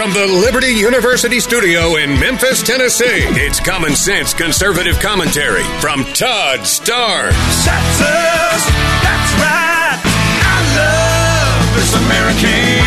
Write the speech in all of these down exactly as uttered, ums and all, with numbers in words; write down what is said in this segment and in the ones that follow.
From the Liberty University studio in Memphis, Tennessee, it's Common Sense Conservative Commentary from Todd Starnes. That's that's right. I love this American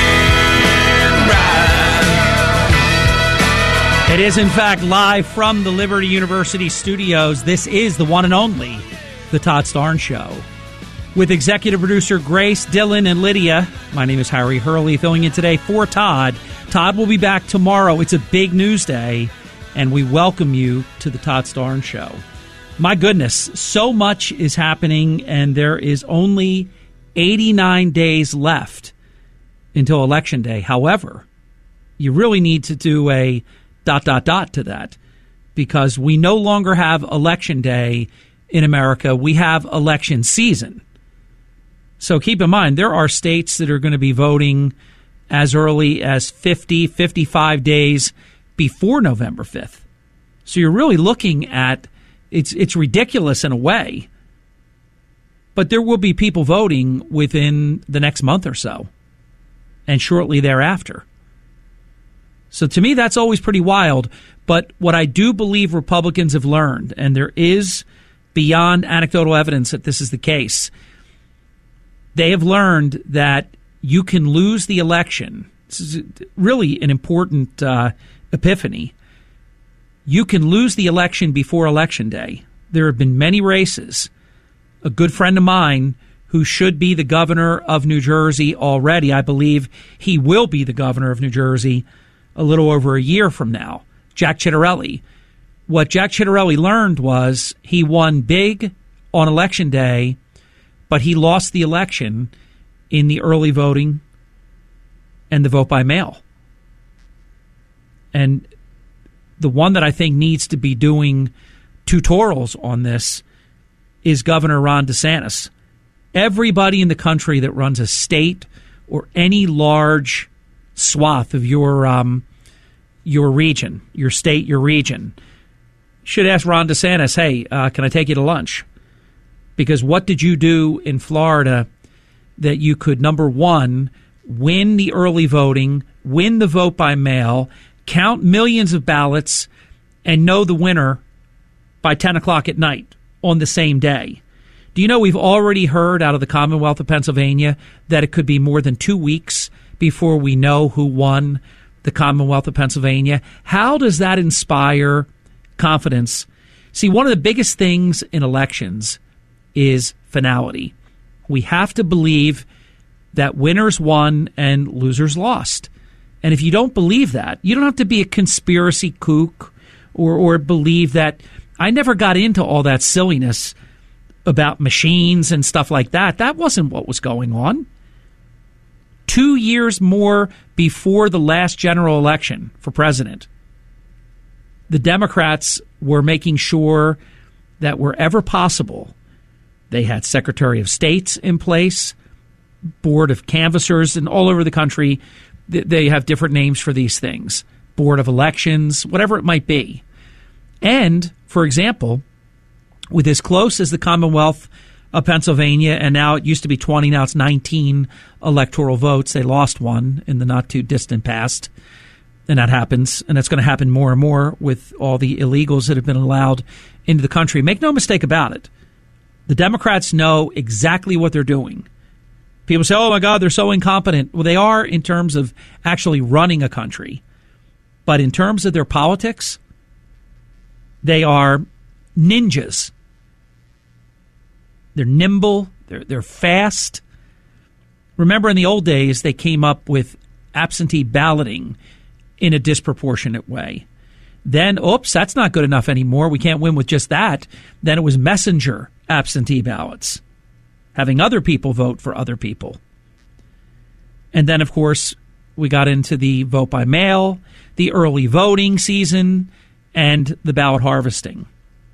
ride. It is, in fact, live from the Liberty University studios. This is the one and only The Todd Starnes Show. With executive producer Grace, Dylan, and Lydia. My name is Harry Hurley, filling in today for Todd. Todd will be back tomorrow. It's a big news day, and we welcome you to the Todd Starnes Show. My goodness, so much is happening, and there is only eighty-nine days left until Election Day. However, you really need to do a dot, dot, dot to that, because we no longer have Election Day in America. We have election season. So keep in mind, there are states that are going to be voting as early as fifty, fifty-five days before November fifth. So you're really looking at, it's it's ridiculous in a way, but there will be people voting within the next month or so and shortly thereafter. So to me, that's always pretty wild. But what I do believe Republicans have learned, and there is beyond anecdotal evidence that this is the case, they have learned that you can lose the election. This is really an important uh, epiphany. You can lose the election before Election Day. There have been many races. A good friend of mine who should be the governor of New Jersey already, I believe he will be the governor of New Jersey a little over a year from now, Jack Ciattarelli. What Jack Ciattarelli learned was he won big on Election Day, but he lost the election in the early voting and the vote by mail. And the one that I think needs to be doing tutorials on this is Governor Ron DeSantis. Everybody in the country that runs a state or any large swath of your um, your region, your state, your region, should ask Ron DeSantis, hey, uh, can I take you to lunch? Because what did you do in Florida that you could, number one, win the early voting, win the vote by mail, count millions of ballots, and know the winner by ten o'clock at night on the same day? Do you know we've already heard out of the Commonwealth of Pennsylvania that it could be more than two weeks before we know who won the Commonwealth of Pennsylvania? How does that inspire confidence? See, one of the biggest things in elections is finality. We have to believe that winners won and losers lost. And if you don't believe that, you don't have to be a conspiracy kook or, or believe that. I never got into all that silliness about machines and stuff like that. That wasn't what was going on. Two years more before the last general election for president, the Democrats were making sure that wherever possible, they had Secretary of States in place, Board of Canvassers, and all over the country, they have different names for these things. Board of Elections, whatever it might be. And, for example, with as close as the Commonwealth of Pennsylvania, and now it used to be twenty, now it's nineteen electoral votes. They lost one in the not-too-distant past. And that happens, and that's going to happen more and more with all the illegals that have been allowed into the country. Make no mistake about it. The Democrats know exactly what they're doing. People say, oh, my God, they're so incompetent. Well, they are in terms of actually running a country. But in terms of their politics, they are ninjas. They're nimble. They're, they're fast. Remember, in the old days, they came up with absentee balloting in a disproportionate way. Then, oops, that's not good enough anymore. We can't win with just that. Then it was messenger absentee ballots, having other people vote for other people. And then, of course, we got into the vote by mail, the early voting season, and the ballot harvesting.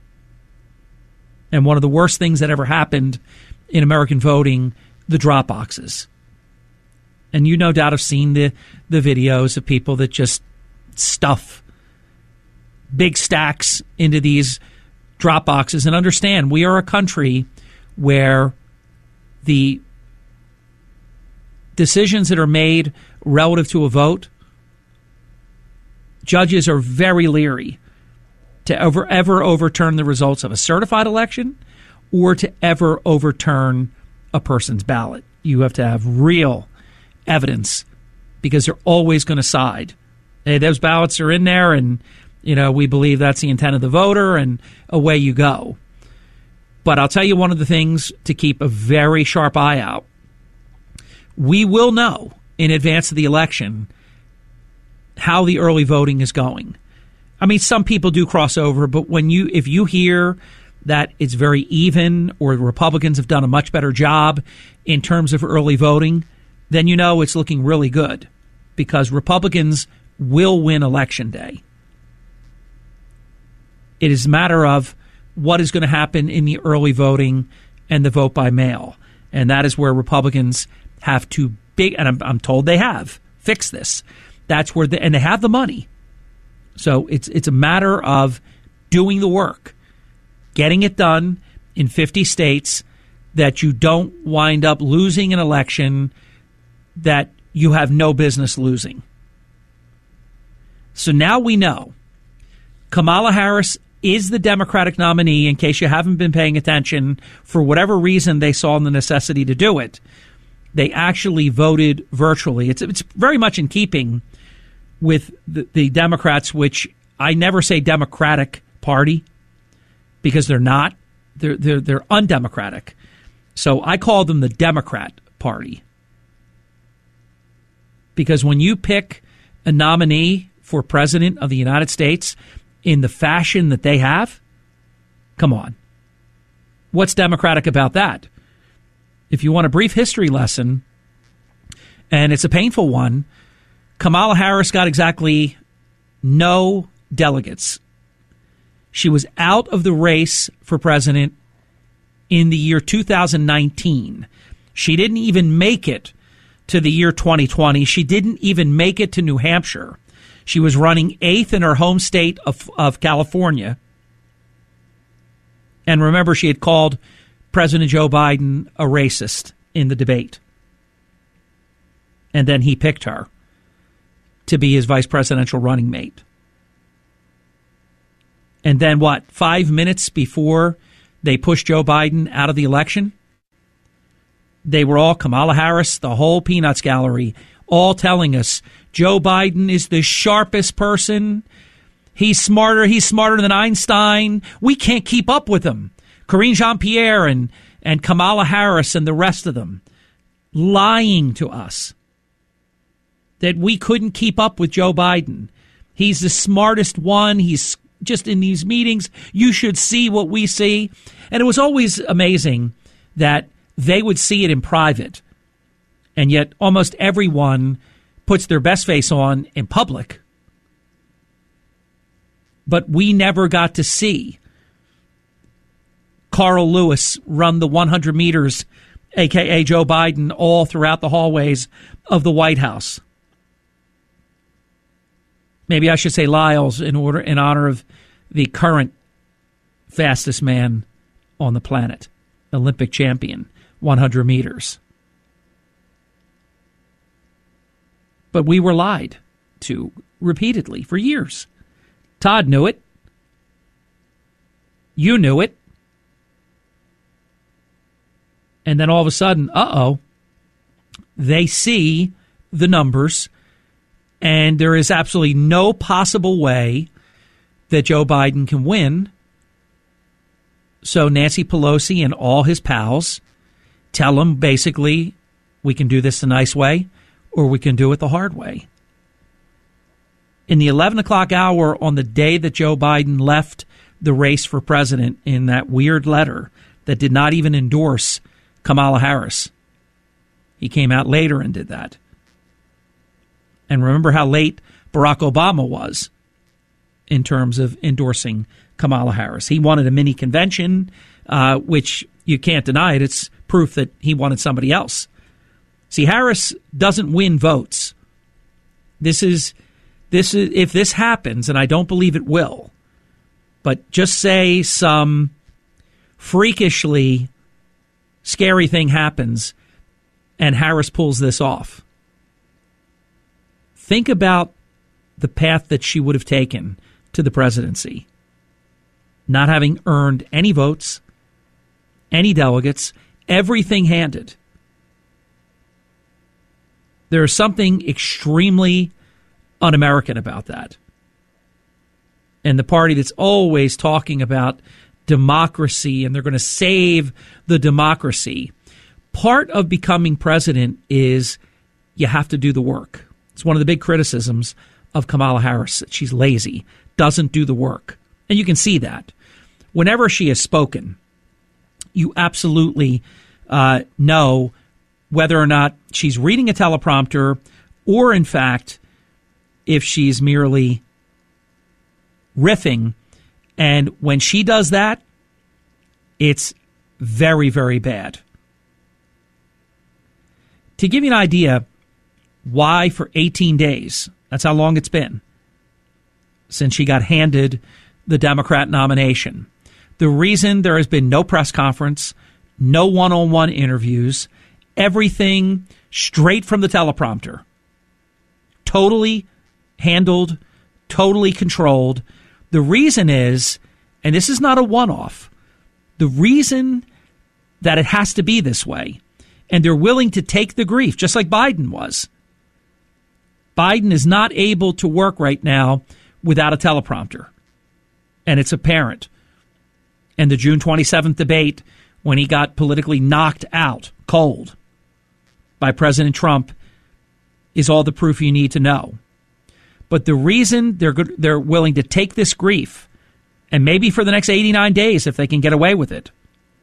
And one of the worst things that ever happened in American voting, the drop boxes. And you no doubt have seen the, the videos of people that just stuff big stacks into these drop boxes. And understand, we are a country where the decisions that are made relative to a vote judges are very leery to ever, ever overturn the results of a certified election or to ever overturn a person's ballot. You have to have real evidence because they're always going to side. Hey, those ballots are in there and, you know, we believe that's the intent of the voter and away you go. But I'll tell you one of the things to keep a very sharp eye out. We will know in advance of the election how the early voting is going. I mean, some people do cross over, but when you if you hear that it's very even or the Republicans have done a much better job in terms of early voting, then you know it's looking really good because Republicans will win Election Day. It is a matter of what is going to happen in the early voting and the vote by mail. And that is where Republicans have to big, and I'm, I'm told they have, fix this. That's where, they, and they have the money. So it's it's a matter of doing the work, getting it done in fifty states that you don't wind up losing an election that you have no business losing. So now we know Kamala Harris is the Democratic nominee, in case you haven't been paying attention. For whatever reason they saw the necessity to do it, they actually voted virtually. It's it's very much in keeping with the, the Democrats, which I never say Democratic Party because they're not. They're they're they're undemocratic. So I call them the Democrat Party. Because when you pick a nominee for president of the United States in the fashion that they have, come on. What's democratic about that? If you want a brief history lesson, and it's a painful one, Kamala Harris got exactly no delegates. She was out of the race for president in the year two thousand nineteen. She didn't even make it to the year twenty twenty. She didn't even make it to New Hampshire. She was running eighth in her home state of, of California. And remember, she had called President Joe Biden a racist in the debate. And then he picked her to be his vice presidential running mate. And then what? Five minutes before they pushed Joe Biden out of the election, they were all, Kamala Harris, the whole Peanuts gallery, all telling us Joe Biden is the sharpest person. He's smarter. He's smarter than Einstein. We can't keep up with him. Karine Jean-Pierre and, and Kamala Harris and the rest of them lying to us that we couldn't keep up with Joe Biden. He's the smartest one. He's just in these meetings. You should see what we see. And it was always amazing that they would see it in private. And yet almost everyone puts their best face on in public. But we never got to see Carl Lewis run the one hundred meters, a k a. Joe Biden, all throughout the hallways of the White House. Maybe I should say Lyles in order in honor of the current fastest man on the planet, Olympic champion, one hundred meters. But we were lied to repeatedly for years. Todd knew it. You knew it. And then all of a sudden, uh-oh, they see the numbers, and there is absolutely no possible way that Joe Biden can win. So Nancy Pelosi and all his pals tell him basically, we can do this the nice way, or we can do it the hard way. In the eleven o'clock hour on the day that Joe Biden left the race for president in that weird letter that did not even endorse Kamala Harris, he came out later and did that. And remember how late Barack Obama was in terms of endorsing Kamala Harris. He wanted a mini convention, uh, which you can't deny it. It's proof that he wanted somebody else. See, Harris doesn't win votes. This is, this is, if this happens, and I don't believe it will, but just say some freakishly scary thing happens and Harris pulls this off. Think about the path that she would have taken to the presidency, not having earned any votes, any delegates, everything handed. There is something extremely un-American about that. And the party that's always talking about democracy and they're going to save the democracy. Part of becoming president is you have to do the work. It's one of the big criticisms of Kamala Harris, that she's lazy, doesn't do the work. And you can see that. Whenever she has spoken, you absolutely uh, know whether or not she's reading a teleprompter or, in fact, if she's merely riffing. And when she does that, it's very, very bad. To give you an idea why for eighteen days, that's how long it's been since she got handed the Democrat nomination. The reason there has been no press conference, no one-on-one interviews, everything straight from the teleprompter, totally handled, totally controlled. The reason is, and this is not a one-off, the reason that it has to be this way, and they're willing to take the grief, just like Biden was. Biden is not able to work right now without a teleprompter, and it's apparent. And the June twenty-seventh debate, when he got politically knocked out cold by President Trump, is all the proof you need to know. But the reason they're good, they're willing to take this grief, and maybe for the next eighty-nine days if they can get away with it,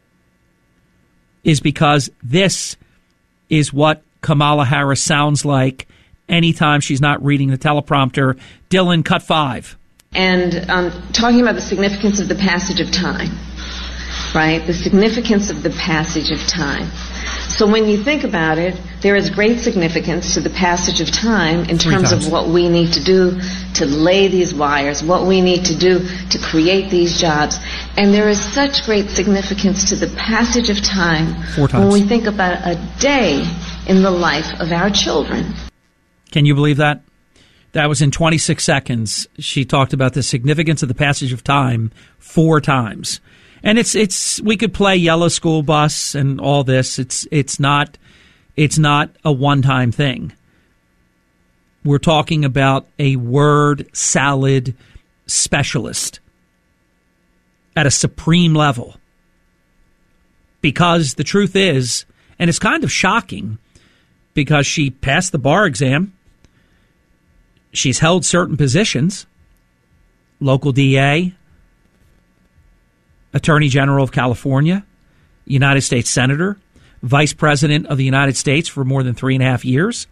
is because this is what Kamala Harris sounds like anytime she's not reading the teleprompter. Dylan, cut five. And um, talking about the significance of the passage of time, right? The significance of the passage of time. So when you think about it, there is great significance to the passage of time in terms of what we need to do to lay these wires, what we need to do to create these jobs. And there is such great significance to the passage of time when we think about a day in the life of our children. Can you believe that? That was in twenty-six seconds. She talked about the significance of the passage of time four times. And it's it's we could play Yellow School Bus and all this. It's it's not it's not a one-time thing. We're talking about a word salad specialist at a supreme level. Because the truth is, and it's kind of shocking, because she passed the bar exam. She's held certain positions, local D A, Attorney General of California, United States Senator, Vice President of the United States for more than three and a half years.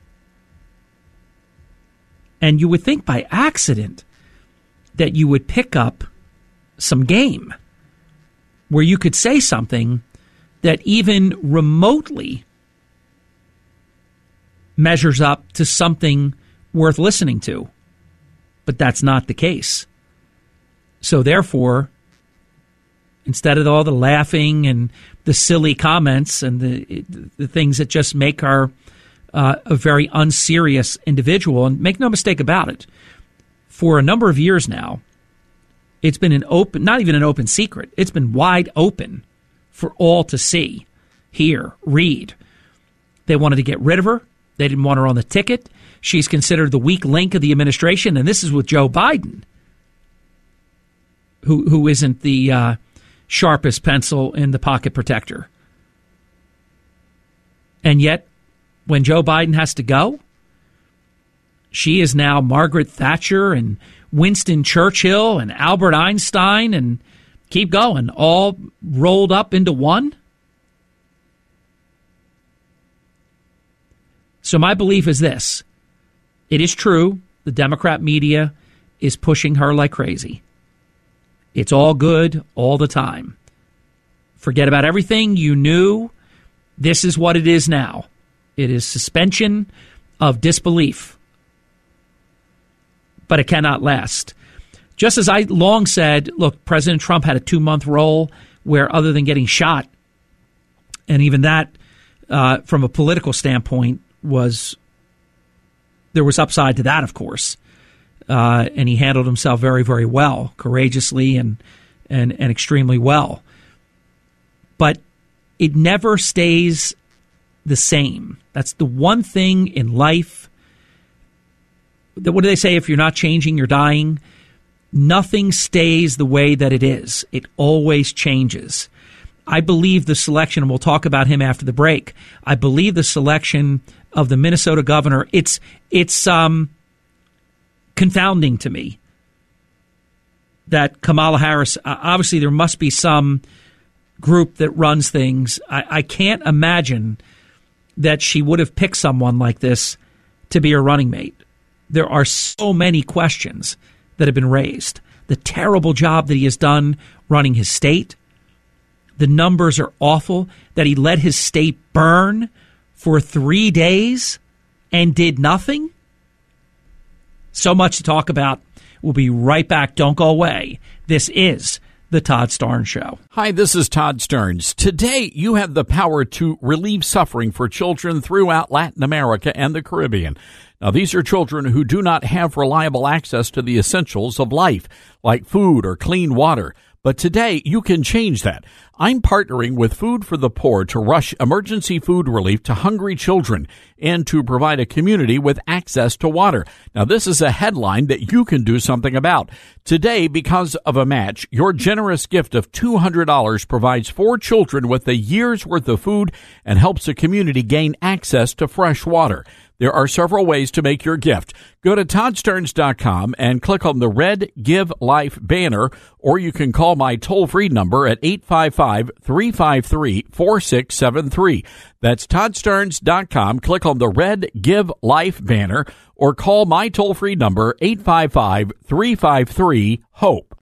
And you would think by accident that you would pick up some game where you could say something that even remotely measures up to something worth listening to. But that's not the case. So therefore, instead of all the laughing and the silly comments and the the things that just make her uh, a very unserious individual, and make no mistake about it, for a number of years now, it's been an open, not even an open secret, it's been wide open for all to see, hear, read. They wanted to get rid of her. They didn't want her on the ticket. She's considered the weak link of the administration, and this is with Joe Biden, who who isn't the uh, sharpest pencil in the pocket protector. And yet, when Joe Biden has to go, she is now Margaret Thatcher and Winston Churchill and Albert Einstein and keep going, all rolled up into one. So my belief is this. It is true, the Democrat media is pushing her like crazy. It's all good all the time. Forget about everything you knew. This is what it is now. It is suspension of disbelief. But it cannot last. Just as I long said, look, President Trump had a two-month role where, other than getting shot, and even that, uh, from a political standpoint, was there was upside to that, of course. uh, and he handled himself very, very well, courageously and, and, and extremely well. But it never stays the same. That's the one thing in life. That, what do they say? If you're not changing, you're dying. Nothing stays the way that it is. It always changes. I believe the selection, and we'll talk about him after the break, I believe the selection of the Minnesota governor, it's it's um, confounding to me that Kamala Harris, uh, obviously there must be some group that runs things. I, I can't imagine that she would have picked someone like this to be her running mate. There are so many questions that have been raised. The terrible job that he has done running his state. The numbers are awful. That he let his state burn for three days and did nothing. So much to talk about. We'll be right back. Don't go away. This is The Todd Starnes Show. Hi, this is Todd Starnes. Today, you have the power to relieve suffering for children throughout Latin America and the Caribbean. Now, these are children who do not have reliable access to the essentials of life, like food or clean water. But today, you can change that. I'm partnering with Food for the Poor to rush emergency food relief to hungry children and to provide a community with access to water. Now, this is a headline that you can do something about. Today, because of a match, your generous gift of two hundred dollars provides four children with a year's worth of food and helps a community gain access to fresh water. There are several ways to make your gift. Go to Todd Starnes dot com and click on the red Give Life banner, or you can call my toll-free number at eight five five, three five three, four six seven three. That's Todd Starnes dot com. Click on the red Give Life banner, or call my toll-free number eight five five, three five three, HOPE.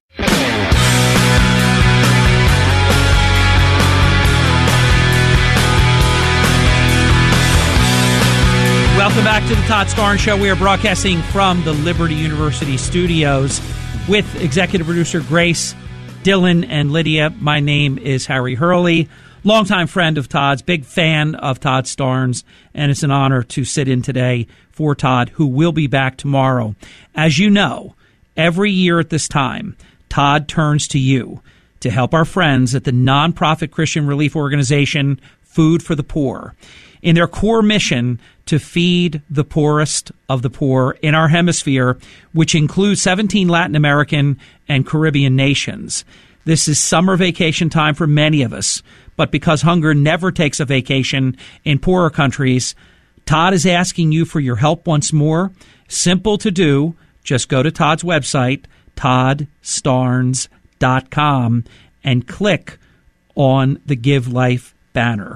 Welcome back to the Todd Starnes Show. We are broadcasting from the Liberty University studios with executive producer Grace, Dylan, and Lydia. My name is Harry Hurley, longtime friend of Todd's, big fan of Todd Starnes, and it's an honor to sit in today for Todd, who will be back tomorrow. As you know, every year at this time, Todd turns to you to help our friends at the nonprofit Christian relief organization Food for the Poor in their core mission to feed the poorest of the poor in our hemisphere, which includes seventeen Latin American and Caribbean nations. This is summer vacation time for many of us, but because hunger never takes a vacation in poorer countries, Todd is asking you for your help once more. Simple to do. Just go to Todd's website, Todd Starnes dot com, and click on the Give Life banner.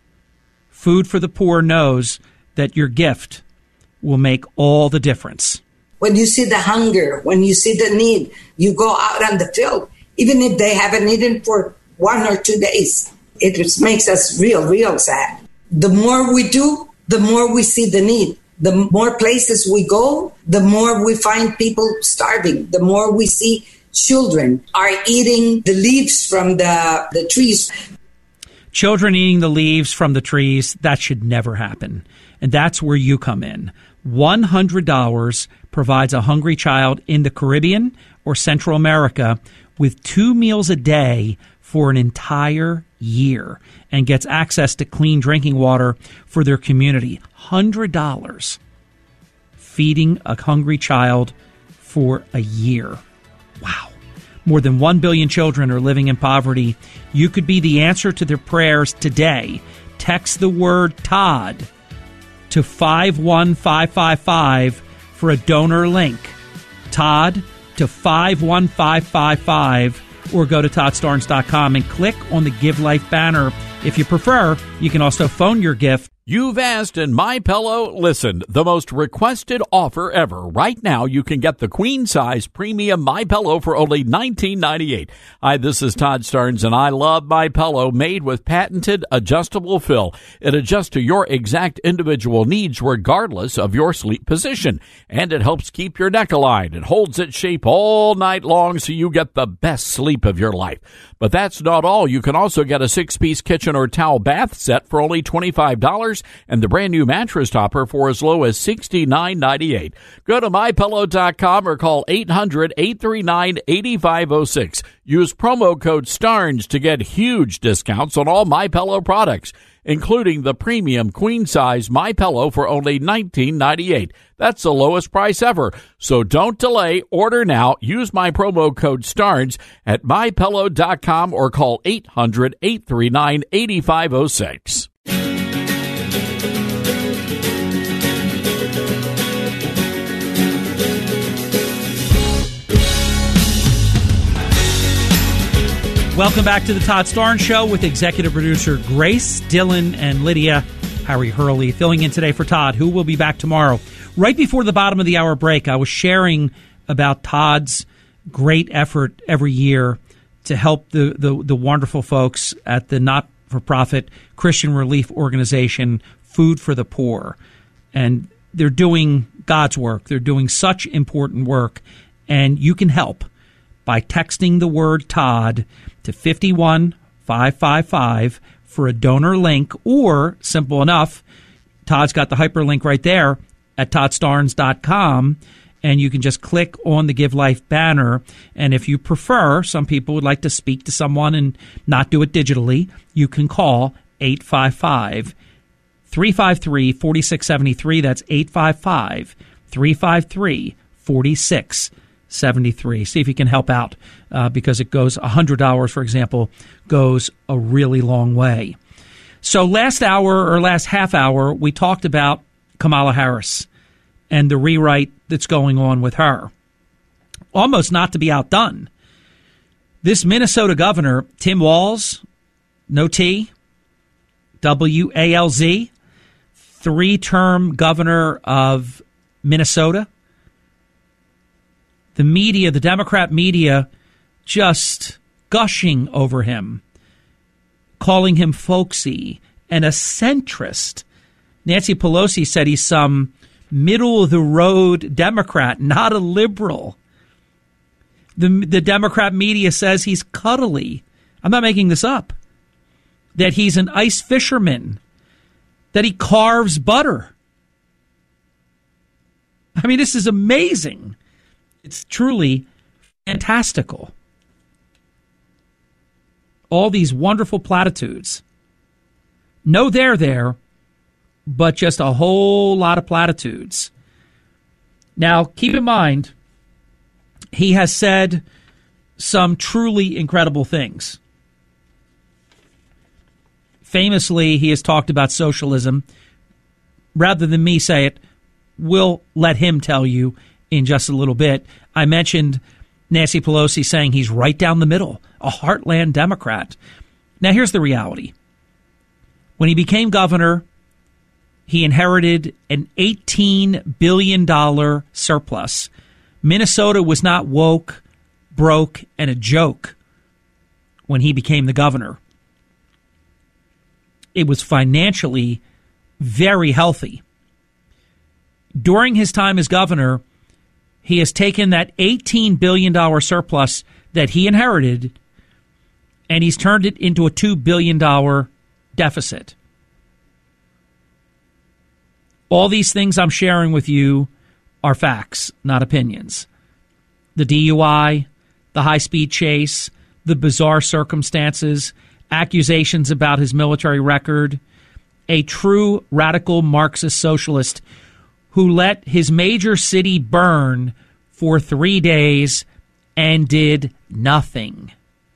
Food for the Poor knows that your gift will make all the difference. When you see the hunger, when you see the need, you go out on the field, even if they haven't eaten for one or two days. It just makes us real, real sad. The more we do, the more we see the need. The more places we go, the more we find people starving. The more we see children are eating the leaves from the, the trees. Children eating the leaves from the trees, that should never happen. And that's where you come in. one hundred dollars provides a hungry child in the Caribbean or Central America with two meals a day for an entire year and gets access to clean drinking water for their community. one hundred dollars feeding a hungry child for a year. Wow. More than one billion children are living in poverty. You could be the answer to their prayers today. Text the word Todd to five one five five five for a donor link. Todd to five one five five five, or go to Todd Starnes dot com and click on the Give Life banner. If you prefer, you can also phone your gift. You've asked and MyPillow listened. The most requested offer ever. Right now, you can get the queen-size premium MyPillow for only nineteen ninety-eight. Hi, this is Todd Starnes, and I love MyPillow, made with patented adjustable fill. It adjusts to your exact individual needs regardless of your sleep position, and it helps keep your neck aligned. It holds its shape all night long so you get the best sleep of your life. But that's not all. You can also get a six-piece kitchen or towel bath set for only twenty-five dollars dollars and the brand new mattress topper for as low as sixty-nine ninety-eight. Go to my pillow dot com or call eight hundred, eight three nine, eight five zero six. Use promo code STARNS to get huge discounts on all MyPillow products, including the premium queen-size MyPillow for only nineteen ninety-eight. That's the lowest price ever. So don't delay. Order now. Use my promo code STARNS at my pillow dot com or call eight hundred, eight three nine, eight five zero six. Welcome back to the Todd Starnes Show with executive producer Grace, Dylan, and Lydia. Harry Hurley filling in today for Todd, who will be back tomorrow. Right before the bottom of the hour break, I was sharing about Todd's great effort every year to help the, the, the wonderful folks at the not-for-profit Christian relief organization Food for the Poor. And they're doing God's work. They're doing such important work, and you can help by texting the word Todd to five one five five five for a donor link, or simple enough, Todd's got the hyperlink right there at todd starnes dot com, and you can just click on the Give Life banner. And if you prefer, some people would like to speak to someone and not do it digitally, you can call eight five five, three five three, four six seven three. That's eight five five, three five three, four six seven three. See if you can help out, uh, because it goes one hundred dollars, for example, goes a really long way. So last hour or last half hour, we talked about Kamala Harris and the rewrite that's going on with her. Almost not to be outdone, this Minnesota governor, Tim Walz, no T, W A L Z, three-term governor of Minnesota. The media, the Democrat media, just gushing over him, calling him folksy and a centrist. Nancy Pelosi said he's some middle-of-the-road Democrat, not a liberal. The, the Democrat media says he's cuddly. I'm not making this up. That he's an ice fisherman. That he carves butter. I mean, this is amazing. It's truly fantastical. All these wonderful platitudes. No there there, but just a whole lot of platitudes. Now, keep in mind, he has said some truly incredible things. Famously, he has talked about socialism. Rather than me say it, we'll let him tell you in just a little bit. I mentioned Nancy Pelosi saying he's right down the middle, a heartland Democrat. Now, here's the reality. When he became governor, he inherited an eighteen billion dollars surplus. Minnesota was not woke, broke, and a joke when he became the governor. It was financially very healthy. During his time as governor, he has taken that eighteen billion dollars surplus that he inherited, and he's turned it into a two billion dollars deficit. All these things I'm sharing with you are facts, not opinions. The D U I, the high-speed chase, the bizarre circumstances, accusations about his military record, a true radical Marxist socialist who let his major city burn for three days and did nothing.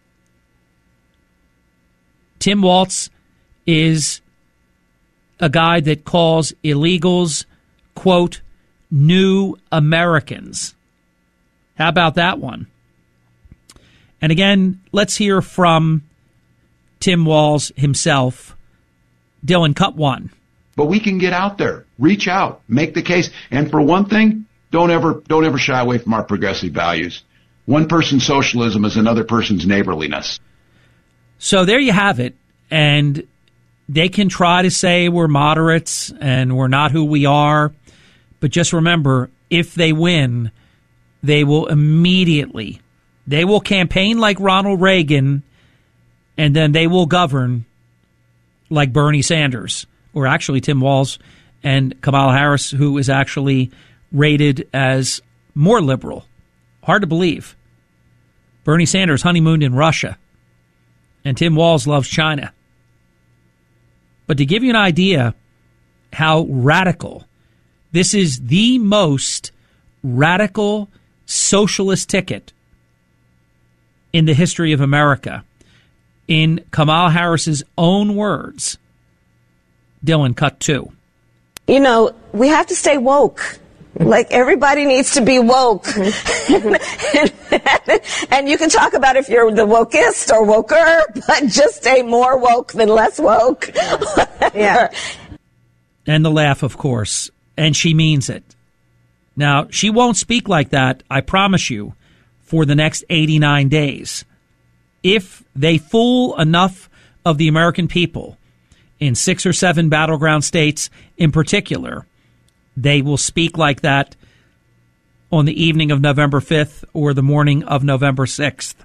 Tim Walz is a guy that calls illegals, quote, new Americans. How about that one? And again, let's hear from Tim Walz himself. Dylan, cut one. But we can get out there, reach out, make the case. And for one thing, don't ever, don't ever shy away from our progressive values. One person's socialism is another person's neighborliness. So there you have it. And they can try to say we're moderates and we're not who we are. But just remember, if they win, they will immediately, they will campaign like Ronald Reagan, and then they will govern like Bernie Sanders or actually Tim Walz and Kamala Harris, who is actually rated as more liberal. Hard to believe. Bernie Sanders honeymooned in Russia, and Tim Walz loves China. But to give you an idea how radical, this is the most radical socialist ticket in the history of America. In Kamala Harris's own words, Dylan, cut two. You know, we have to stay woke. Like, everybody needs to be woke. and, and, and you can talk about if you're the wokest or woker, but just stay more woke than less woke. Yeah. And the laugh, of course. And she means it. Now, she won't speak like that, I promise you, for the next eighty-nine days. If they fool enough of the American people in six or seven battleground states in particular, they will speak like that on the evening of November fifth or the morning of November sixth.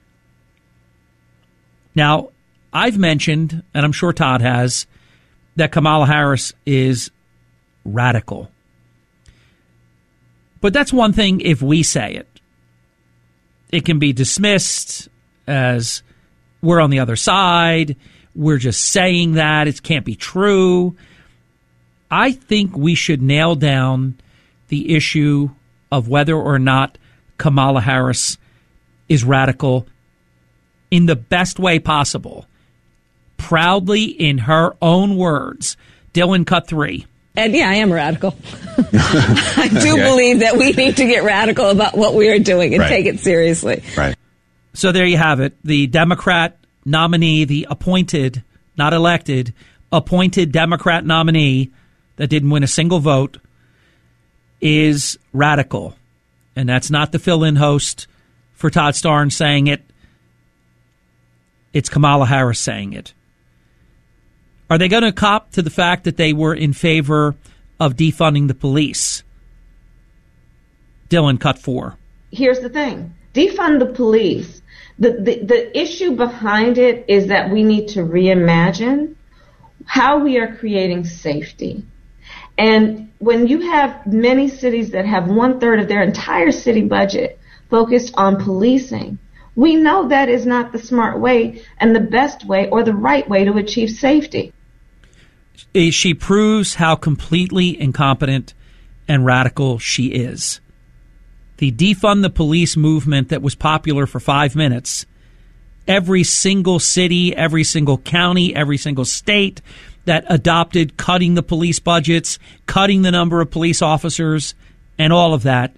Now, I've mentioned, and I'm sure Todd has, that Kamala Harris is radical. But that's one thing if we say it. It can be dismissed as we're on the other side, we're just saying that, it can't be true. I think we should nail down the issue of whether or not Kamala Harris is radical in the best way possible. Proudly, in her own words. Dylan, cut three. And yeah, I am radical. I do okay. believe that we need to get radical about what we are doing and right. take it seriously. Right. So there you have it. The Democrat nominee, the appointed, not elected, appointed Democrat nominee that didn't win a single vote is radical. And that's not the fill-in host for Todd Starnes saying it. It's Kamala Harris saying it. Are they going to cop to the fact that they were in favor of defunding the police? Dylan, cut four. Here's the thing. Defund the police. The, the, the issue behind it is that we need to reimagine how we are creating safety. And when you have many cities that have one third of their entire city budget focused on policing, we know that is not the smart way and the best way or the right way to achieve safety. She proves how completely incompetent and radical she is. The defund the police movement that was popular for five minutes, every single city, every single county, every single state that adopted cutting the police budgets, cutting the number of police officers, and all of that,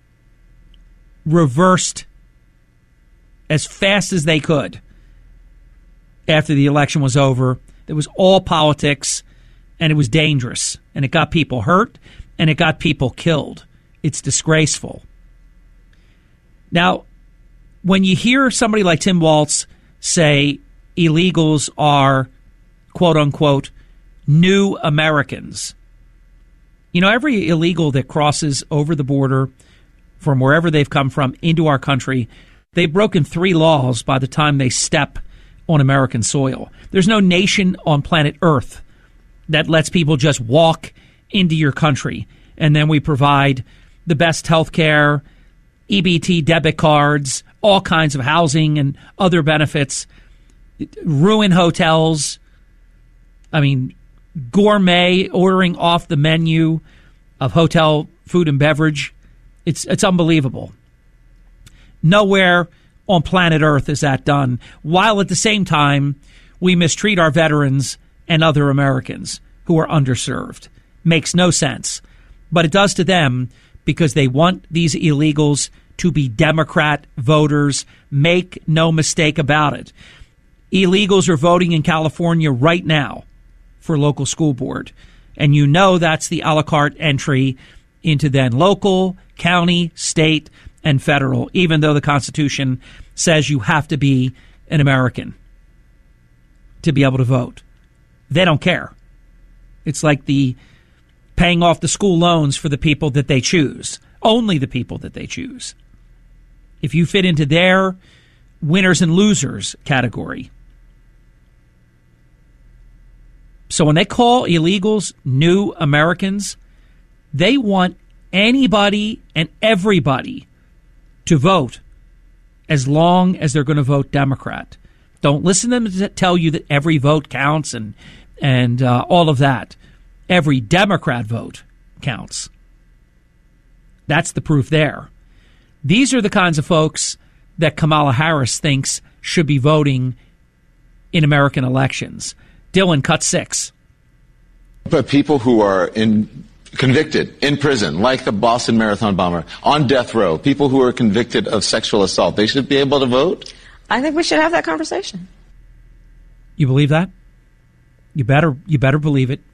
reversed as fast as they could after the election was over. It was all politics, and it was dangerous, and it got people hurt, and it got people killed. It's disgraceful. Now, when you hear somebody like Tim Walz say illegals are, quote unquote, new Americans, you know, every illegal that crosses over the border from wherever they've come from into our country, they've broken three laws by the time they step on American soil. There's no nation on planet Earth that lets people just walk into your country, and then we provide the best health care, E B T debit cards, all kinds of housing and other benefits, ruin hotels. I mean, gourmet ordering off the menu of hotel food and beverage. It's it's unbelievable. Nowhere on planet Earth is that done, while at the same time we mistreat our veterans and other Americans who are underserved. Makes no sense. But it does to them because they want these illegals to be Democrat voters. Make no mistake about it. Illegals are voting in California right now for local school board. And you know that's the a la carte entry into then local, county, state, and federal, even though the Constitution says you have to be an American to be able to vote. They don't care. It's like the paying off the school loans for the people that they choose. Only the people that they choose. If you fit into their winners and losers category. So when they call illegals new Americans, they want anybody and everybody to vote as long as they're going to vote Democrat. Don't listen to them tell you that every vote counts and and uh, all of that. Every Democrat vote counts. That's the proof there. These are the kinds of folks that Kamala Harris thinks should be voting in American elections. Dylan, cut six. But people who are in convicted in prison, like the Boston Marathon bomber, on death row, people who are convicted of sexual assault, they should be able to vote? I think we should have that conversation. You believe that? You better you better believe it.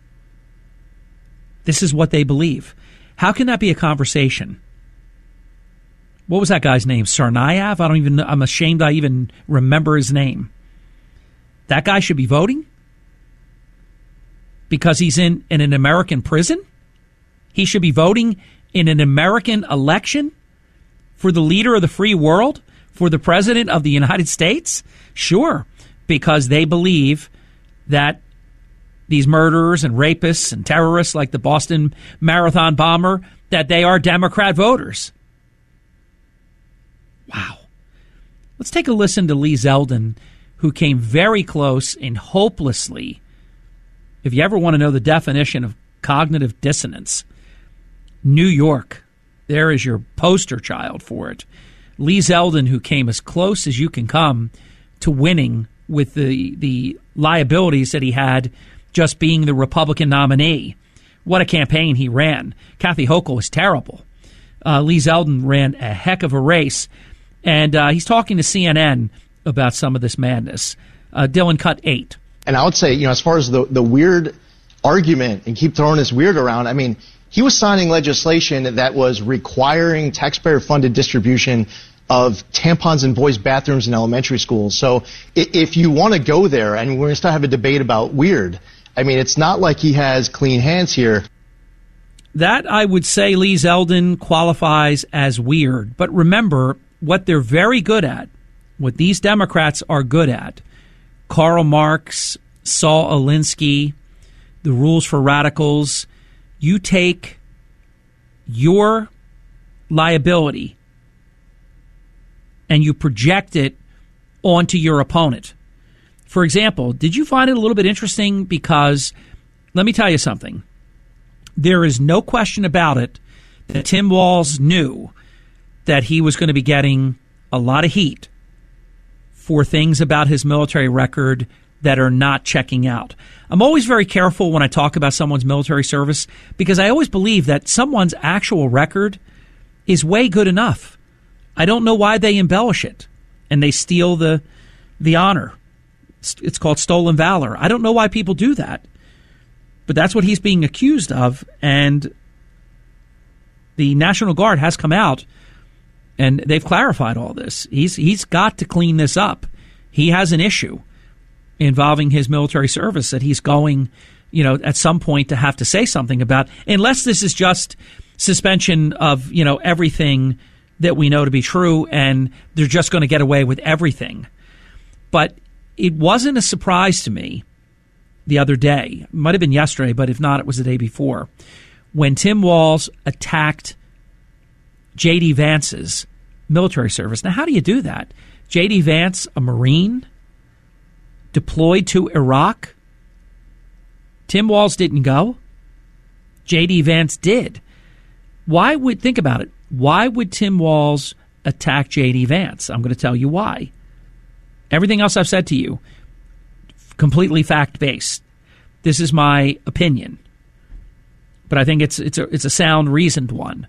This is what they believe. How can that be a conversation? What was that guy's name? Tsarnaev? I don't even know. I'm ashamed I even remember his name. That guy should be voting? Because he's in, in an American prison? He should be voting in an American election for the leader of the free world? For the president of the United States? Sure, because they believe that these murderers and rapists and terrorists like the Boston Marathon bomber, that they are Democrat voters. Wow. Let's take a listen to Lee Zeldin, who came very close and hopelessly, if you ever want to know the definition of cognitive dissonance, New York, there is your poster child for it. Lee Zeldin, who came as close as you can come to winning with the the liabilities that he had just being the Republican nominee. What a campaign he ran. Kathy Hochul was terrible. Uh, Lee Zeldin ran a heck of a race. And uh, he's talking to C N N about some of this madness. Uh, Dylan, cut eight. And I would say, you know, as far as the, the weird argument and keep throwing this weird around, I mean, he was signing legislation that was requiring taxpayer-funded distribution of tampons in boys' bathrooms in elementary schools. So if you want to go there, and we're going to start have a debate about weird, I mean, it's not like he has clean hands here. That, I would say, Lee Zeldin qualifies as weird. But remember, what they're very good at, what these Democrats are good at, Karl Marx, Saul Alinsky, the Rules for Radicals, you take your liability and you project it onto your opponent. For example, did you find it a little bit interesting? Because let me tell you something. There is no question about it that Tim Walz knew that he was going to be getting a lot of heat for things about his military record that are not checking out. I'm always very careful when I talk about someone's military service because I always believe that someone's actual record is way good enough. I don't know why they embellish it and they steal the the honor. It's called stolen valor. I don't know why people do that, but that's what he's being accused of. And the National Guard has come out and they've clarified all this. He's he's got to clean this up. He has an issue involving his military service that he's going, you know, at some point to have to say something about, unless this is just suspension of, you know, everything that we know to be true and they're just going to get away with everything. But it wasn't a surprise to me the other day. It might have been yesterday, but if not, it was the day before, when Tim Walz attacked J D. Vance's military service. Now, how do you do that? J D. Vance, a Marine, deployed to Iraq. Tim Walz didn't go. J D. Vance did. Why would, think about it, why would Tim Walz attack J D. Vance? I'm going to tell you why. Everything else I've said to you, completely fact-based. This is my opinion. But I think it's it's a, it's a sound, reasoned one.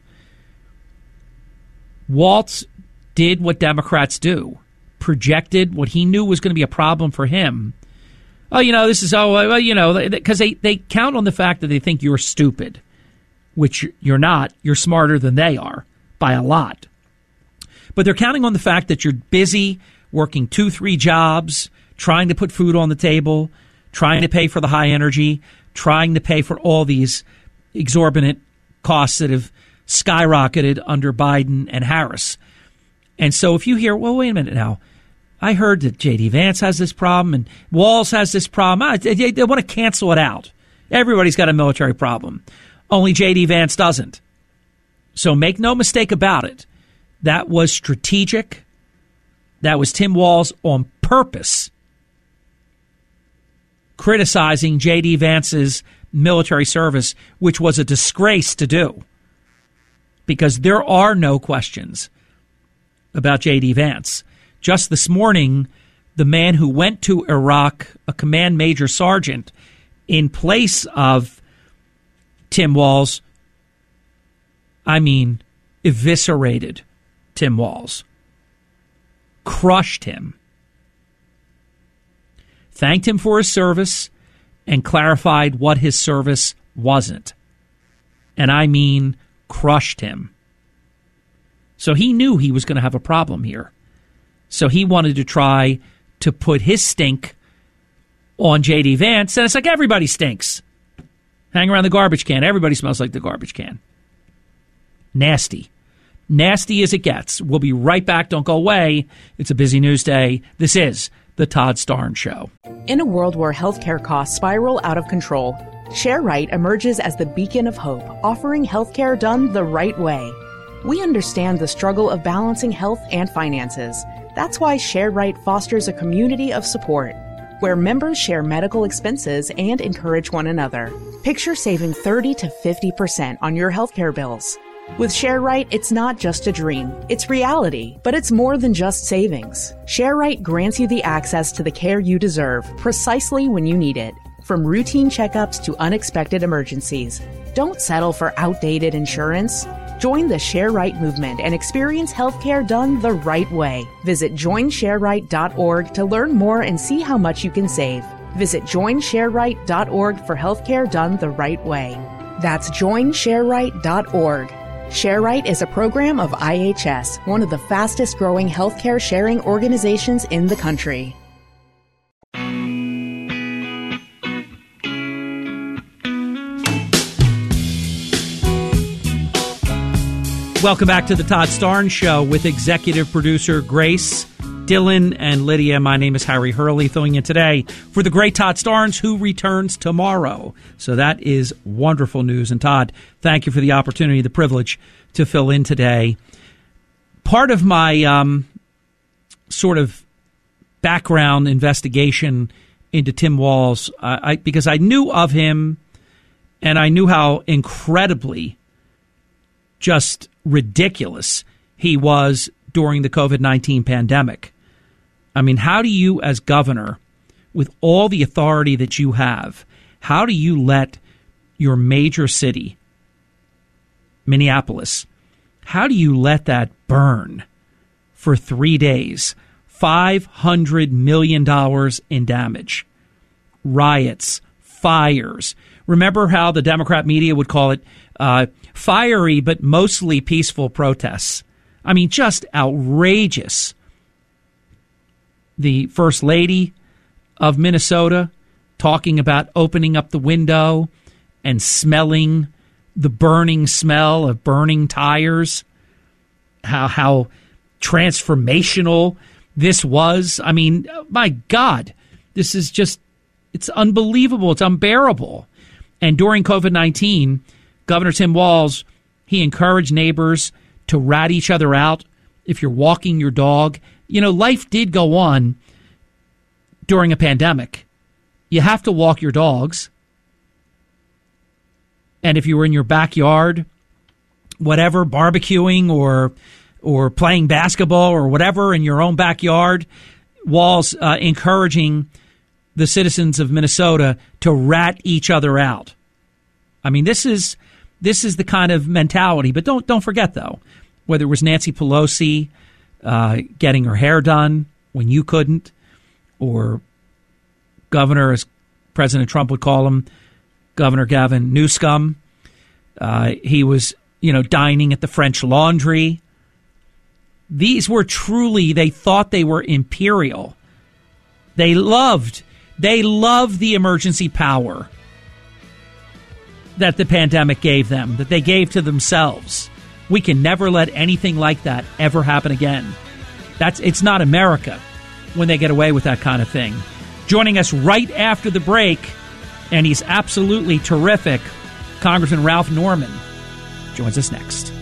Walz did what Democrats do, projected what he knew was going to be a problem for him. Oh, you know, this is, oh, well, you know, because they, they count on the fact that they think you're stupid, which you're not. You're smarter than they are by a lot. But they're counting on the fact that you're busy working two, three jobs, trying to put food on the table, trying to pay for the high energy, trying to pay for all these exorbitant costs that have skyrocketed under Biden and Harris. And so if you hear, well, wait a minute now, I heard that J D. Vance has this problem and Walz has this problem. They, they, they want to cancel it out. Everybody's got a military problem. Only J D. Vance doesn't. So make no mistake about it. That was strategic. That was Tim Walz on purpose criticizing J D. Vance's military service, which was a disgrace to do. Because there are no questions about J D. Vance. Just this morning, the man who went to Iraq, a command major sergeant, in place of Tim Walz, I mean, eviscerated Tim Walz. Crushed him. Thanked him for his service and clarified what his service wasn't. And I mean crushed him. So he knew he was going to have a problem here. So he wanted to try to put his stink on J D. Vance. And it's like everybody stinks. Hang around the garbage can. Everybody smells like the garbage can. Nasty. Nasty as it gets. We'll be right back. Don't go away. It's a busy news day. This is the Todd Starnes Show. In a world where healthcare costs spiral out of control, ShareRight emerges as the beacon of hope, offering healthcare done the right way. We understand the struggle of balancing health and finances. That's why ShareRight fosters a community of support, where members share medical expenses and encourage one another. Picture saving thirty to fifty percent on your healthcare bills. With ShareRight, it's not just a dream, it's reality, but it's more than just savings. ShareRight grants you the access to the care you deserve, precisely when you need it. From routine checkups to unexpected emergencies. Don't settle for outdated insurance. Join the ShareRight movement and experience healthcare done the right way. Visit join share right dot org to learn more and see how much you can save. Visit join share right dot org for healthcare done the right way. That's join share right dot org. ShareRight is a program of I H S, one of the fastest growing healthcare sharing organizations in the country. Welcome back to the Todd Starnes Show with executive producer Grace, Dylan, and Lydia. My name is Harry Hurley, filling in today for the great Todd Starnes, who returns tomorrow. So that is wonderful news. And Todd, thank you for the opportunity, the privilege to fill in today. Part of my um, sort of background investigation into Tim Walz, uh, I, because I knew of him and I knew how incredibly just ridiculous he was during the COVID nineteen pandemic. I mean, how do you, as governor, with all the authority that you have, how do you let your major city, Minneapolis, how do you let that burn for three days? five hundred million dollars in damage. Riots, fires. Remember how the Democrat media would call it uh, fiery but mostly peaceful protests? I mean, just outrageous. The First Lady of Minnesota talking about opening up the window and smelling the burning smell of burning tires. How how transformational this was. I mean, my God, this is just, it's unbelievable. It's unbearable. And during COVID nineteen, Governor Tim Walz, he encouraged neighbors to rat each other out if you're walking your dog. You know, life did go on during a pandemic. You have to walk your dogs. And if you were in your backyard, whatever, barbecuing or or playing basketball or whatever in your own backyard, Walz uh, encouraging the citizens of Minnesota to rat each other out. I mean, this is this is the kind of mentality. But don't don't forget, though, whether it was Nancy Pelosi uh, getting her hair done when you couldn't, or Governor, as President Trump would call him, Governor Gavin Newsom. Uh, he was, you know, dining at the French Laundry. These were truly, they thought they were imperial. They loved, they loved the emergency power that the pandemic gave them, that they gave to themselves. We can never let anything like that ever happen again. That's, it's not America. when they get away with that kind of thing. Joining us right after the break, and he's absolutely terrific, Congressman Ralph Norman joins us next.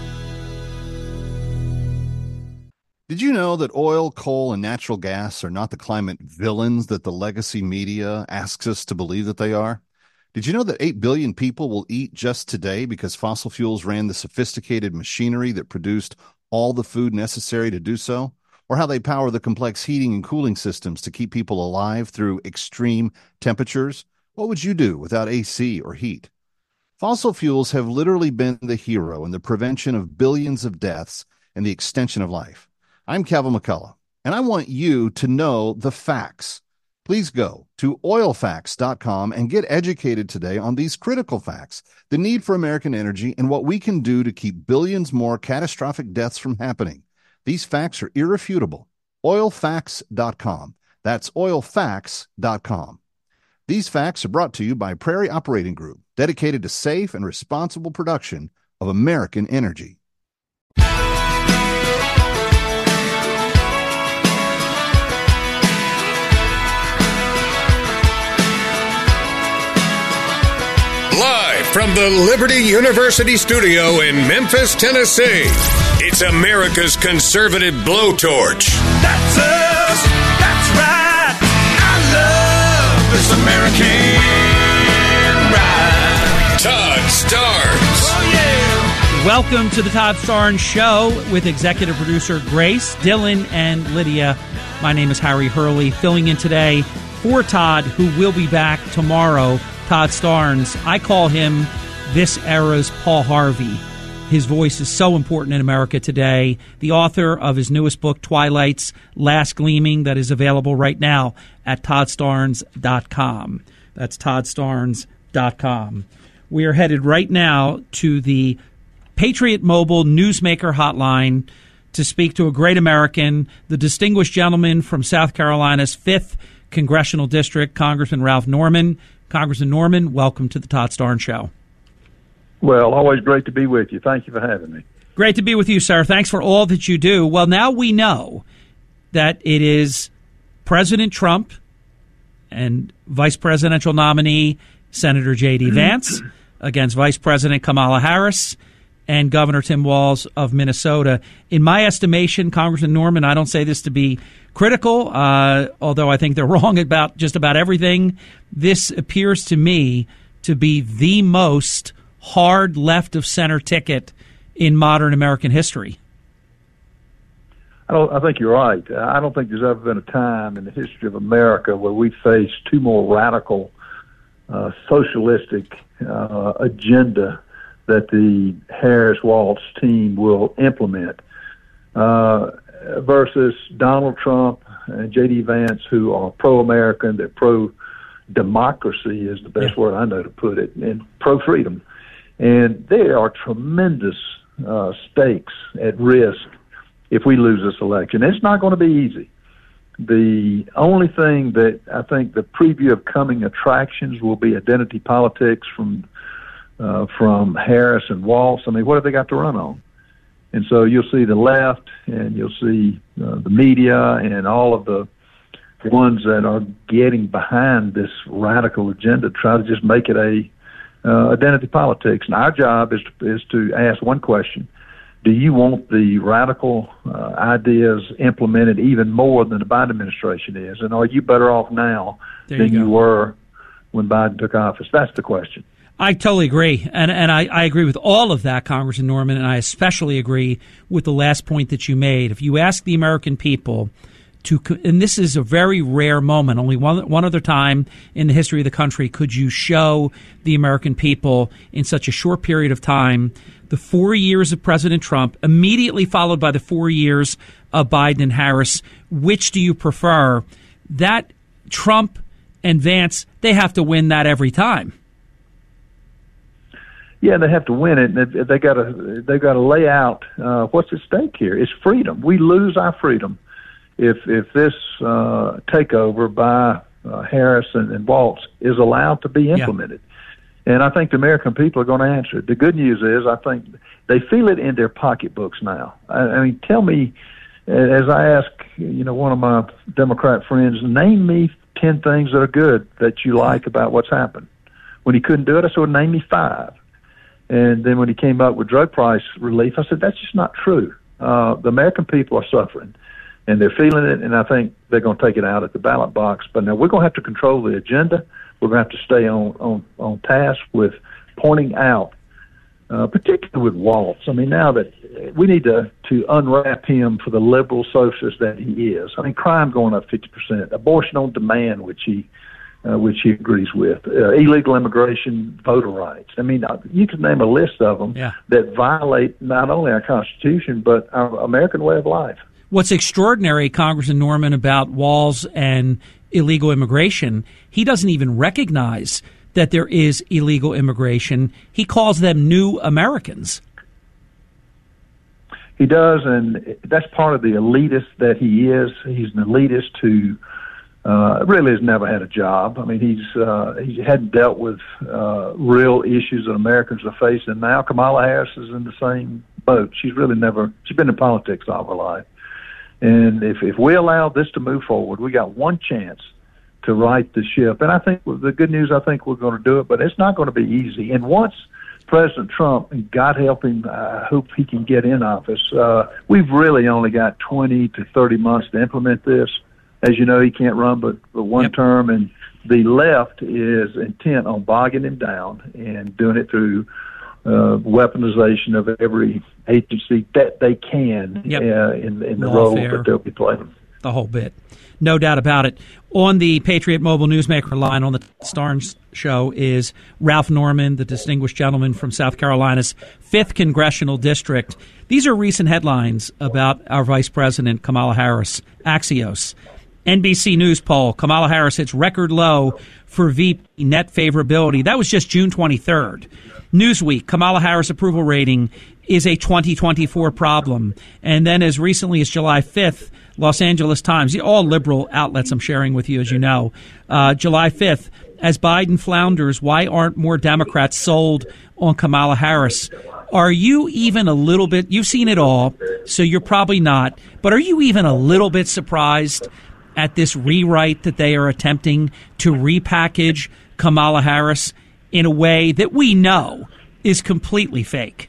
Did you know that oil, coal, and natural gas are not the climate villains that the legacy media asks us to believe that they are? Did you know that eight billion people will eat just today because fossil fuels ran the sophisticated machinery that produced all the food necessary to do so? Or how they power the complex heating and cooling systems to keep people alive through extreme temperatures? What would you do without A C or heat? Fossil fuels have literally been the hero in the prevention of billions of deaths and the extension of life. I'm Kevin McCullough, and I want you to know the facts. Please go to oil facts dot com and get educated today on these critical facts, the need for American energy, and what we can do to keep billions more catastrophic deaths from happening. These facts are irrefutable. oil facts dot com. That's oil facts dot com. These facts are brought to you by Prairie Operating Group, dedicated to safe and responsible production of American energy. Live from the Liberty University studio in Memphis, Tennessee, it's America's conservative blowtorch. That's us. That's right. I love this American ride. Todd Starnes. Oh, yeah. Welcome to the Todd Starnes Show with executive producer Grace, Dylan, and Lydia. My name is Harry Hurley, filling in today for Todd, who will be back tomorrow. Todd Starnes, I call him this era's Paul Harvey. His voice is so important in America today. The author of his newest book, Twilight's Last Gleaming, that is available right now at todd starnes dot com. That's todd starnes dot com. We are headed right now to the Patriot Mobile Newsmaker Hotline to speak to a great American, the distinguished gentleman from South Carolina's fifth Congressional District, Congressman Ralph Norman. Congressman Norman, welcome to the Todd Starnes Show. Well, always great to be with you. Thank you for having me. Great to be with you, sir. Thanks for all that you do. Well, now we know that it is President Trump and Vice Presidential nominee Senator J D. Vance against Vice President Kamala Harris and Governor Tim Walz of Minnesota. In my estimation, Congressman Norman, I don't say this to be critical, uh, although I think they're wrong about just about everything. This appears to me to be the most hard left of center ticket in modern American history. I don't. I think you're right. I don't think there's ever been a time in the history of America where we faced two more radical, uh, socialistic uh, agenda that the Harris-Walz team will implement uh, versus Donald Trump and J D. Vance, who are pro-American, they're pro-democracy is the best yeah. word I know to put it, and pro-freedom. And there are tremendous uh, stakes at risk if we lose this election. It's not going to be easy. The only thing that I think the preview of coming attractions will be identity politics from uh, from Harris and Walz. I mean, what have they got to run on? And so you'll see the left, and you'll see uh, the media, and all of the ones that are getting behind this radical agenda try to just make it a uh, identity politics. And our job is to, is to ask one question: do you want the radical uh, ideas implemented even more than the Biden administration is? And are you better off now there than you, you were when Biden took office? That's the question. I totally agree. And and I, I agree with all of that, Congressman Norman, and I especially agree with the last point that you made. If you ask the American people to, and this is a very rare moment, only one one other time in the history of the country could you show the American people in such a short period of time the four years of President Trump, immediately followed by the four years of Biden and Harris. Which do you prefer? That Trump and Vance, they have to win that every time. Yeah, they have to win it. And they got to they got to lay out uh, what's at stake here. It's freedom. We lose our freedom if if this uh, takeover by uh, Harris and, and Walz is allowed to be implemented. Yeah. And I think the American people are going to answer it. The good news is I think they feel it in their pocketbooks now. I, I mean, tell me as I ask, you know, one of my Democrat friends, name me ten things that are good that you like about what's happened. When he couldn't do it, I said, well, name me five. And then when he came up with drug price relief, I said, that's just not true. Uh, the American people are suffering, and they're feeling it, and I think they're going to take it out at the ballot box. But now we're going to have to control the agenda. We're going to have to stay on, on, on task with pointing out, uh, particularly with Waltz. I mean, now that we need to, to unwrap him for the liberal socialist that he is. I mean, crime going up fifty percent, abortion on demand, which he uh, which he agrees with, uh, illegal immigration, voter rights. I mean, you can name a list of them yeah. that violate not only our Constitution, but our American way of life. What's extraordinary, Congressman Norman, about Walz and illegal immigration, he doesn't even recognize that there is illegal immigration. He calls them new Americans. He does, and that's part of the elitist that he is. He's an elitist who uh, really has never had a job. I mean, he's uh, he hadn't dealt with uh, real issues that Americans are facing. Now Kamala Harris is in the same boat. She's really never, she's been in politics all her life. And if, if we allow this to move forward, we got one chance to right the ship. And I think the good news, I think we're going to do it, but it's not going to be easy. And once President Trump, and God help him, I hope he can get in office, uh, we've really only got twenty to thirty months to implement this. As you know, he can't run but, but one yep. term, and the left is intent on bogging him down and doing it through uh, weaponization of every agency that they can yep. uh, in, in the role that they'll be playing. The whole bit. No doubt about it. On the Patriot Mobile Newsmaker line on the Starnes show is Ralph Norman, the distinguished gentleman from South Carolina's fifth Congressional District. These are recent headlines about our Vice President, Kamala Harris. Axios. N B C News poll, Kamala Harris hits record low for V P net favorability. That was just June twenty-third. Newsweek, Kamala Harris approval rating is a twenty twenty-four problem. And then as recently as July fifth, Los Angeles Times, all liberal outlets I'm sharing with you, as you know, uh, July fifth, as Biden flounders, why aren't more Democrats sold on Kamala Harris? Are you even a little bit, you've seen it all, so you're probably not, but are you even a little bit surprised at this rewrite that they are attempting to repackage Kamala Harris in a way that we know is completely fake?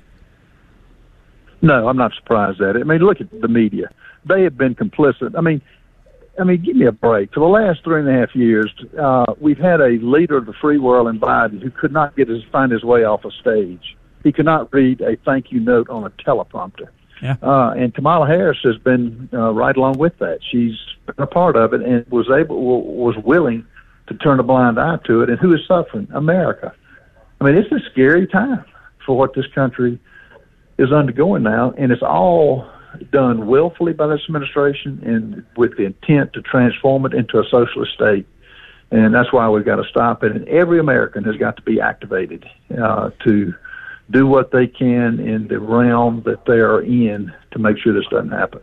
No, I'm not surprised at it. I mean, look at the media. They have been complicit. I mean, I mean, give me a break. For the last three and a half years, uh, we've had a leader of the free world in Biden who could not get his find his way off a stage. He could not read a thank you note on a teleprompter. Yeah. Uh, and Kamala Harris has been uh, right along with that. She's been a part of it and was able, was willing to turn a blind eye to it. And who is suffering? America. I mean, it's a scary time for what this country is undergoing now, and it's all done willfully by this administration and with the intent to transform it into a socialist state. And that's why we've got to stop it. And every American has got to be activated uh, to do what they can in the realm that they are in to make sure this doesn't happen.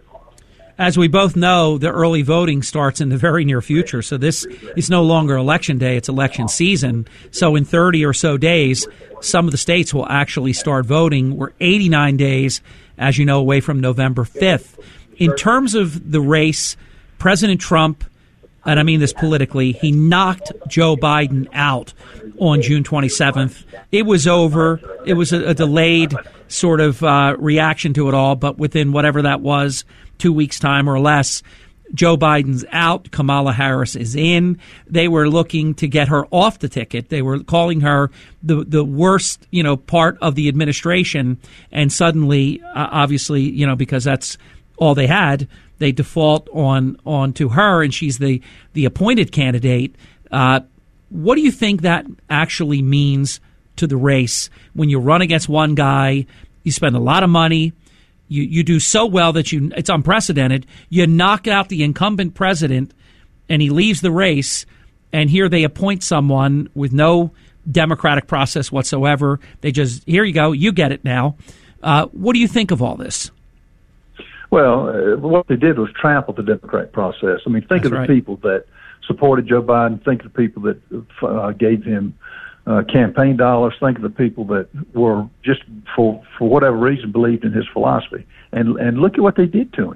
As we both know, the early voting starts in the very near future. So this is no longer election day, it's election season. So in thirty or so days, some of the states will actually start voting. We're eighty-nine days, as you know, away from November fifth. In terms of the race, President Trump, and I mean this politically, he knocked Joe Biden out on June twenty-seventh. It was over. It was a, a delayed sort of uh, reaction to it all, but within whatever that was, two weeks' time or less, Joe Biden's out. Kamala Harris is in. They were looking to get her off the ticket. They were calling her the the worst, you know, part of the administration. And suddenly, uh, obviously, you know, because that's all they had, they default on on to her, and she's the the appointed candidate. Uh, what do you think that actually means to the race when you run against one guy? You spend a lot of money. You you do so well that you it's unprecedented. You knock out the incumbent president, and he leaves the race. And here they appoint someone with no democratic process whatsoever. They just, here you go, you get it now. Uh, what do you think of all this? Well, uh, what they did was trample the democratic process. I mean, think That's of the right. people that supported Joe Biden. Think of the people that uh, gave him uh, campaign dollars. Think of the people that were just for for whatever reason believed in his philosophy. And and look at what they did to him.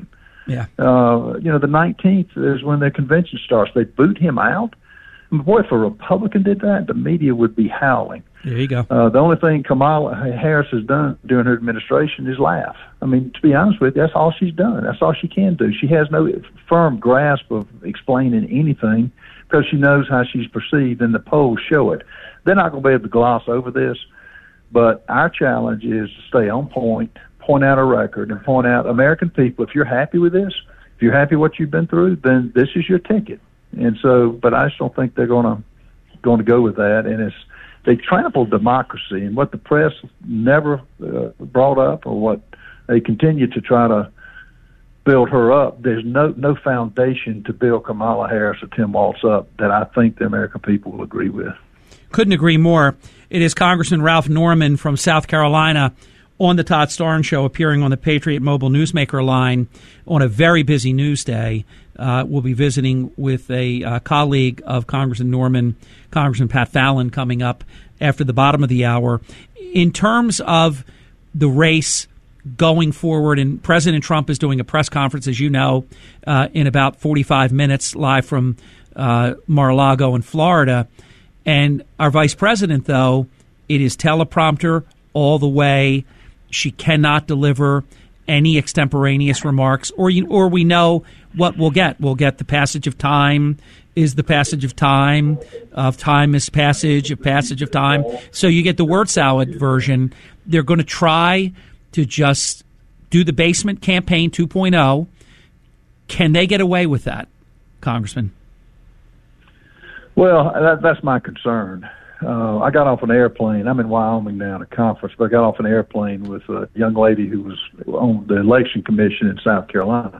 Yeah. Uh, you know, the nineteenth is when the convention starts. They boot him out. I mean, boy, if a Republican did that, the media would be howling. There you go. Uh, the only thing Kamala Harris has done during her administration is laugh. I mean, to be honest with you, that's all she's done. That's all she can do. She has no firm grasp of explaining anything because she knows how she's perceived, and the polls show it. They're not going to be able to gloss over this, but our challenge is to stay on point, point out a record, and point out, American people, if you're happy with this, if you're happy with what you've been through, then this is your ticket. And so, but I just don't think they're going to going to go with that, and it's they trample democracy, and what the press never uh, brought up, or what they continue to try to build her up. There's no no foundation to build Kamala Harris or Tim Walz up that I think the American people will agree with. Couldn't agree more. It is Congressman Ralph Norman from South Carolina on the Todd Starnes Show, appearing on the Patriot Mobile Newsmaker line on a very busy news day. Uh, we'll be visiting with a uh, colleague of Congressman Norman, Congressman Pat Fallon, coming up after the bottom of the hour. In terms of the race going forward, and President Trump is doing a press conference, as you know, uh, in about forty-five minutes, live from uh, Mar-a-Lago in Florida. And our vice president, though, it is teleprompter all the way. She cannot deliver any extemporaneous remarks, or you, or we know what we'll get. We'll get the passage of time is the passage of time, of time is passage, of passage of time. So you get the word salad version. They're going to try to just do the basement campaign two point oh. Can they get away with that, Congressman? Well, that, that's my concern. Uh, I got off an airplane. I'm in Wyoming now at a conference, but I got off an airplane with a young lady who was on the election commission in South Carolina.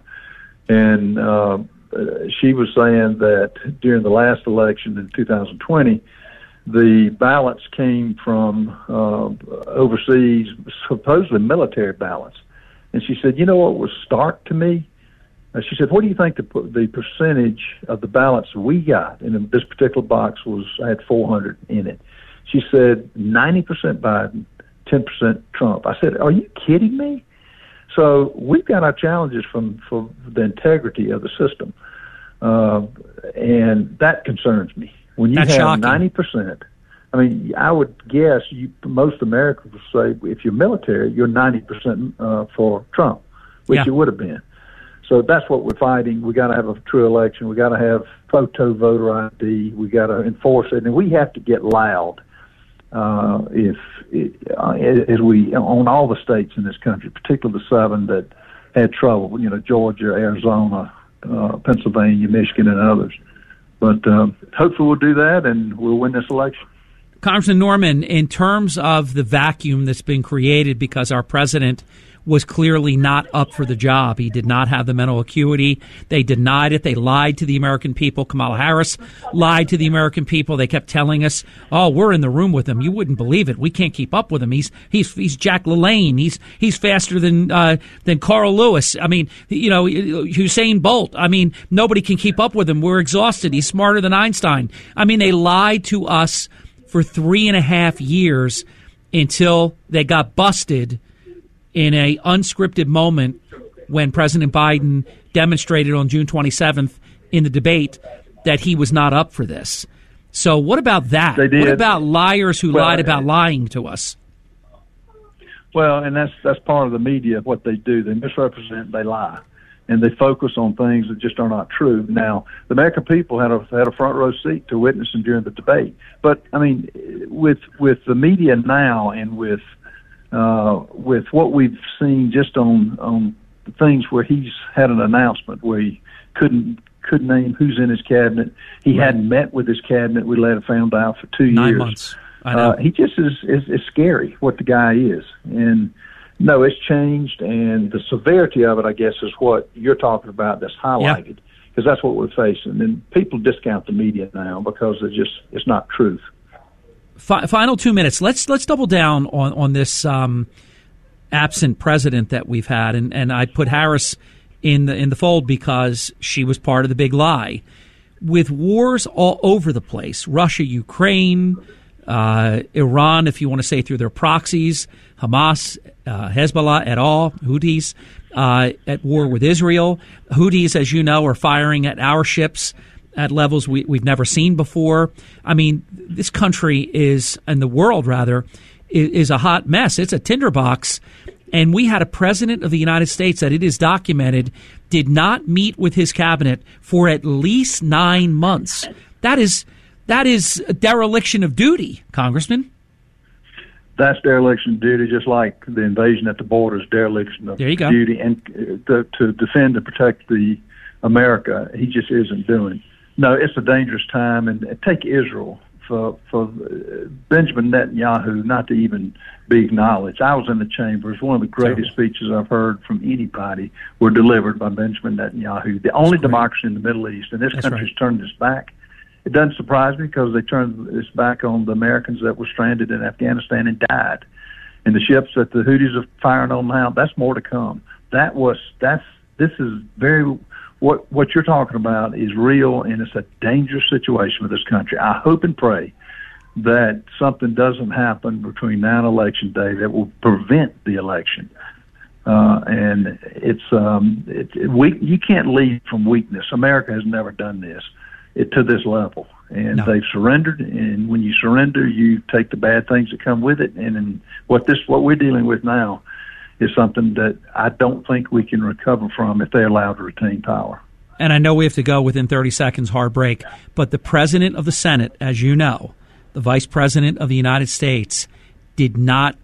And uh, she was saying that during the last election in two thousand twenty, the ballots came from uh, overseas, supposedly military ballots. And she said, you know what was stark to me? Uh, she said, what do you think the, the percentage of the ballots we got? And this particular box was had four hundred in it. She said, ninety percent Biden, ten percent Trump. I said, are you kidding me? So we've got our challenges from for the integrity of the system. Uh, and that concerns me. When you That's have shocking. ninety percent, I mean, I would guess you, most Americans would say if you're military, you're ninety percent uh, for Trump, which Yeah. you would have been. So that's what we're fighting. We got to have a true election. We got to have photo voter I D. We got to enforce it, and we have to get loud. Uh, if uh, as we on all the states in this country, particularly the seven that had trouble, you know, Georgia, Arizona, uh, Pennsylvania, Michigan, and others. But um, hopefully we'll do that, and we'll win this election. Congressman Norman, in terms of the vacuum that's been created because our president was clearly not up for the job. He did not have the mental acuity. They denied it. They lied to the American people. Kamala Harris lied to the American people. They kept telling us, oh, we're in the room with him. You wouldn't believe it. We can't keep up with him. He's he's he's Jack LaLanne. He's he's faster than uh, than Carl Lewis. I mean, you know, Usain Bolt. I mean, nobody can keep up with him. We're exhausted. He's smarter than Einstein. I mean, they lied to us for three and a half years until they got busted in a unscripted moment when President Biden demonstrated on June twenty-seventh in the debate that he was not up for this. So what about that? They did. What about liars who Well, lied about lying to us? Well, and that's that's part of the media, what they do. They misrepresent, they lie, and they focus on things that just are not true. Now, the American people had a had a front row seat to witnessing during the debate. But, I mean, with with the media now and with Uh, with what we've seen just on on things where he's had an announcement where he couldn't couldn't name who's in his cabinet. He Right. hadn't met with his cabinet. We let it found out for two Nine years. months. I know. Uh, he just is, is is scary what the guy is, and no, it's changed, and the severity of it, I guess, is what you're talking about. That's highlighted because that's what we're facing, and people discount the media now because it's just it's not truth. Fi- final two minutes. Let's let's double down on on this um, absent president that we've had, and, and I put Harris in the in the fold because she was part of the big lie. With wars all over the place, Russia, Ukraine, uh, Iran, if you want to say through their proxies, Hamas, uh, Hezbollah, et al., Houthis, uh, at war with Israel. Houthis, as you know, are firing at our ships at levels we, we've never seen before. I mean, this country is, and the world rather, is, is a hot mess. It's a tinderbox. And we had a president of the United States that it is documented did not meet with his cabinet for at least nine months. That is that is a dereliction of duty, Congressman. That's dereliction of duty, just like the invasion at the border is dereliction of there you go. duty. And to, to defend and protect the America, he just isn't doing. No, it's a dangerous time. And take Israel. For, for Benjamin Netanyahu not to even be acknowledged. I was in the chambers. One of the greatest speeches I've heard from anybody were delivered by Benjamin Netanyahu, the only democracy in the Middle East. And this That's country's right. turned its back. It doesn't surprise me because they turned its back on the Americans that were stranded in Afghanistan and died. And the ships that the Houthis are firing on now, that's more to come. That was, that's, this is very... What what you're talking about is real, and it's a dangerous situation for this country. I hope and pray that something doesn't happen between now and Election Day that will prevent the election. Uh, and it's um, it, it, we you can't lead from weakness. America has never done this it, to this level, and No. they've surrendered. And when you surrender, you take the bad things that come with it. And in what this what we're dealing with now is something that I don't think we can recover from if they're allowed to retain power. And I know we have to go within thirty seconds, hard break, but the president of the Senate, as you know, the vice president of the United States, did not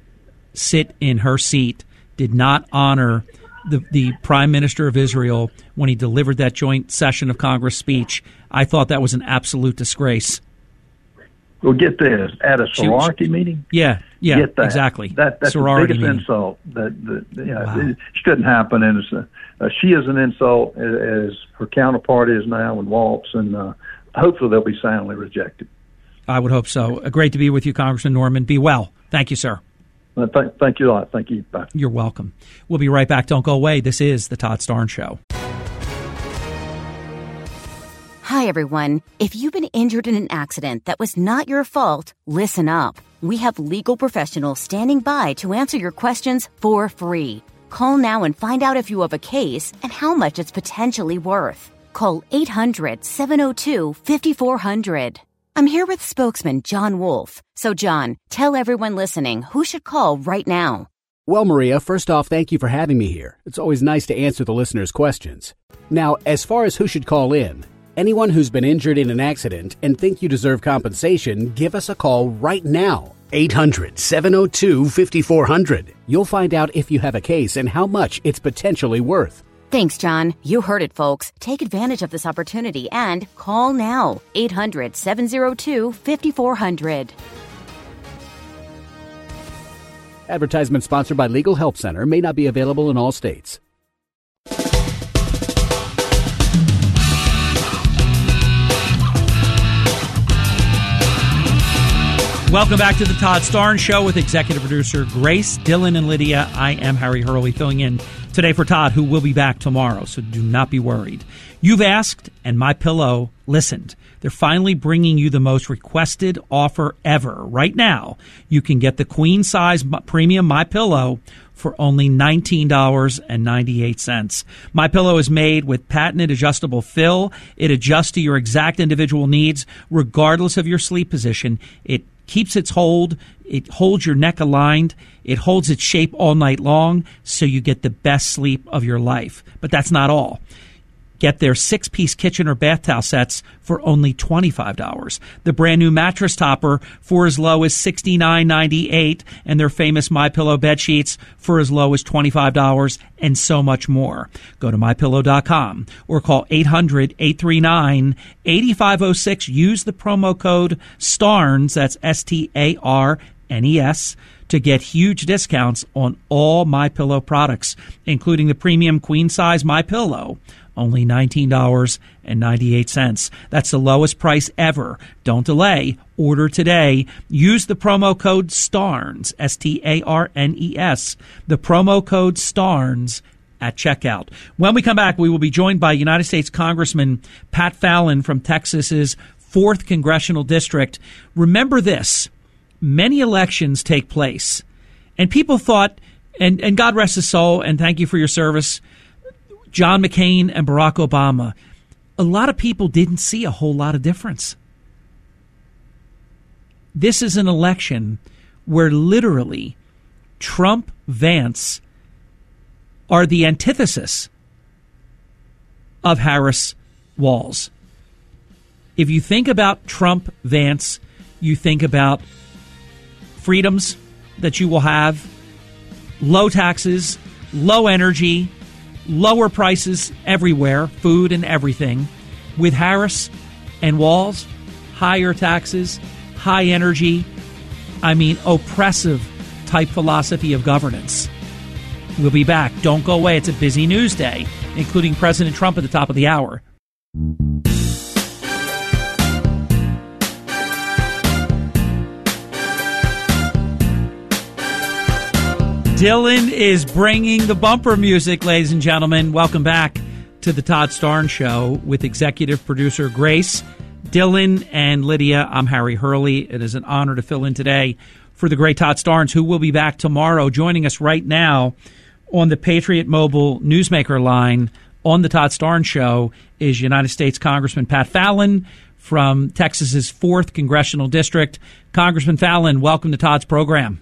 sit in her seat, did not honor the, the prime minister of Israel when he delivered that joint session of Congress speech. I thought that was an absolute disgrace. Well, get this, at a sorority She- meeting? Yeah, yeah, Get that. exactly. That, that's Sorority the biggest meeting. insult. That, that you know, Wow. it shouldn't happen. And it's a, uh, she is an insult as, as her counterpart is now in Waltz, and uh, hopefully they'll be soundly rejected. I would hope so. Uh, Great to be with you, Congressman Norman. Be well. Thank you, sir. Uh, th- thank you a lot. Thank you. Bye. You're welcome. We'll be right back. Don't go away. This is the Todd Starnes Show. Hi, everyone. If you've been injured in an accident that was not your fault, listen up. We have legal professionals standing by to answer your questions for free. Call now and find out if you have a case and how much it's potentially worth. Call eight hundred, seven oh two, five four zero zero. I'm here with spokesman John Wolf. So, John, tell everyone listening who should call right now. Well, Maria, first off, thank you for having me here. It's always nice to answer the listeners' questions. Now, as far as who should call in, anyone who's been injured in an accident and think you deserve compensation, give us a call right now. eight hundred, seven oh two, five four zero zero. You'll find out if you have a case and how much it's potentially worth. Thanks, John. You heard it, folks. Take advantage of this opportunity and call now. eight hundred, seven oh two, five four zero zero. Advertisement sponsored by Legal Help Center, may not be available in all states. Welcome back to the Todd Starnes Show with executive producer Grace, Dylan, and Lydia. I am Harry Hurley, filling in today for Todd, who will be back tomorrow, so do not be worried. You've asked, and MyPillow listened. They're finally bringing you the most requested offer ever. Right now, you can get the queen-size premium MyPillow for only nineteen dollars and ninety-eight cents. MyPillow is made with patented adjustable fill. It adjusts to your exact individual needs, regardless of your sleep position. It keeps its hold. It holds your neck aligned. It holds its shape all night long, so you get the best sleep of your life. But that's not all. Get their six-piece kitchen or bath towel sets for only twenty-five dollars. The brand new mattress topper for as low as sixty-nine ninety-eight, and their famous MyPillow bed sheets for as low as twenty-five dollars, and so much more. Go to my pillow dot com or call eight hundred, eight three nine, eight five zero six. Use the promo code STARNES, that's S T A R N E S, to get huge discounts on all MyPillow products, including the premium queen-size MyPillow. Only nineteen dollars and ninety-eight cents. That's the lowest price ever. Don't delay. Order today. Use the promo code STARNES, S T A R N E S, the promo code STARNES at checkout. When we come back, we will be joined by United States Congressman Pat Fallon from Texas's fourth Congressional District. Remember this, many elections take place, and people thought and, and God rest his soul, and thank you for your service, John McCain and Barack Obama, a lot of people didn't see a whole lot of difference. This is an election where literally Trump, Vance are the antithesis of Harris, Walz. If you think about Trump, Vance, you think about freedoms that you will have, low taxes, low energy, lower prices everywhere, food and everything. With Harris and Walz, higher taxes, high energy, I mean oppressive type philosophy of governance. We'll be back. Don't go away. It's a busy news day, including President Trump at the top of the hour. Dylan is bringing the bumper music, ladies and gentlemen. Welcome back to the Todd Starnes Show with executive producer Grace, Dylan, and Lydia. I'm Harry Hurley. It is an honor to fill in today for the great Todd Starnes, who will be back tomorrow. Joining us right now on the Patriot Mobile Newsmaker line on the Todd Starnes Show is United States Congressman Pat Fallon from Texas's fourth Congressional District. Congressman Fallon, welcome to Todd's program.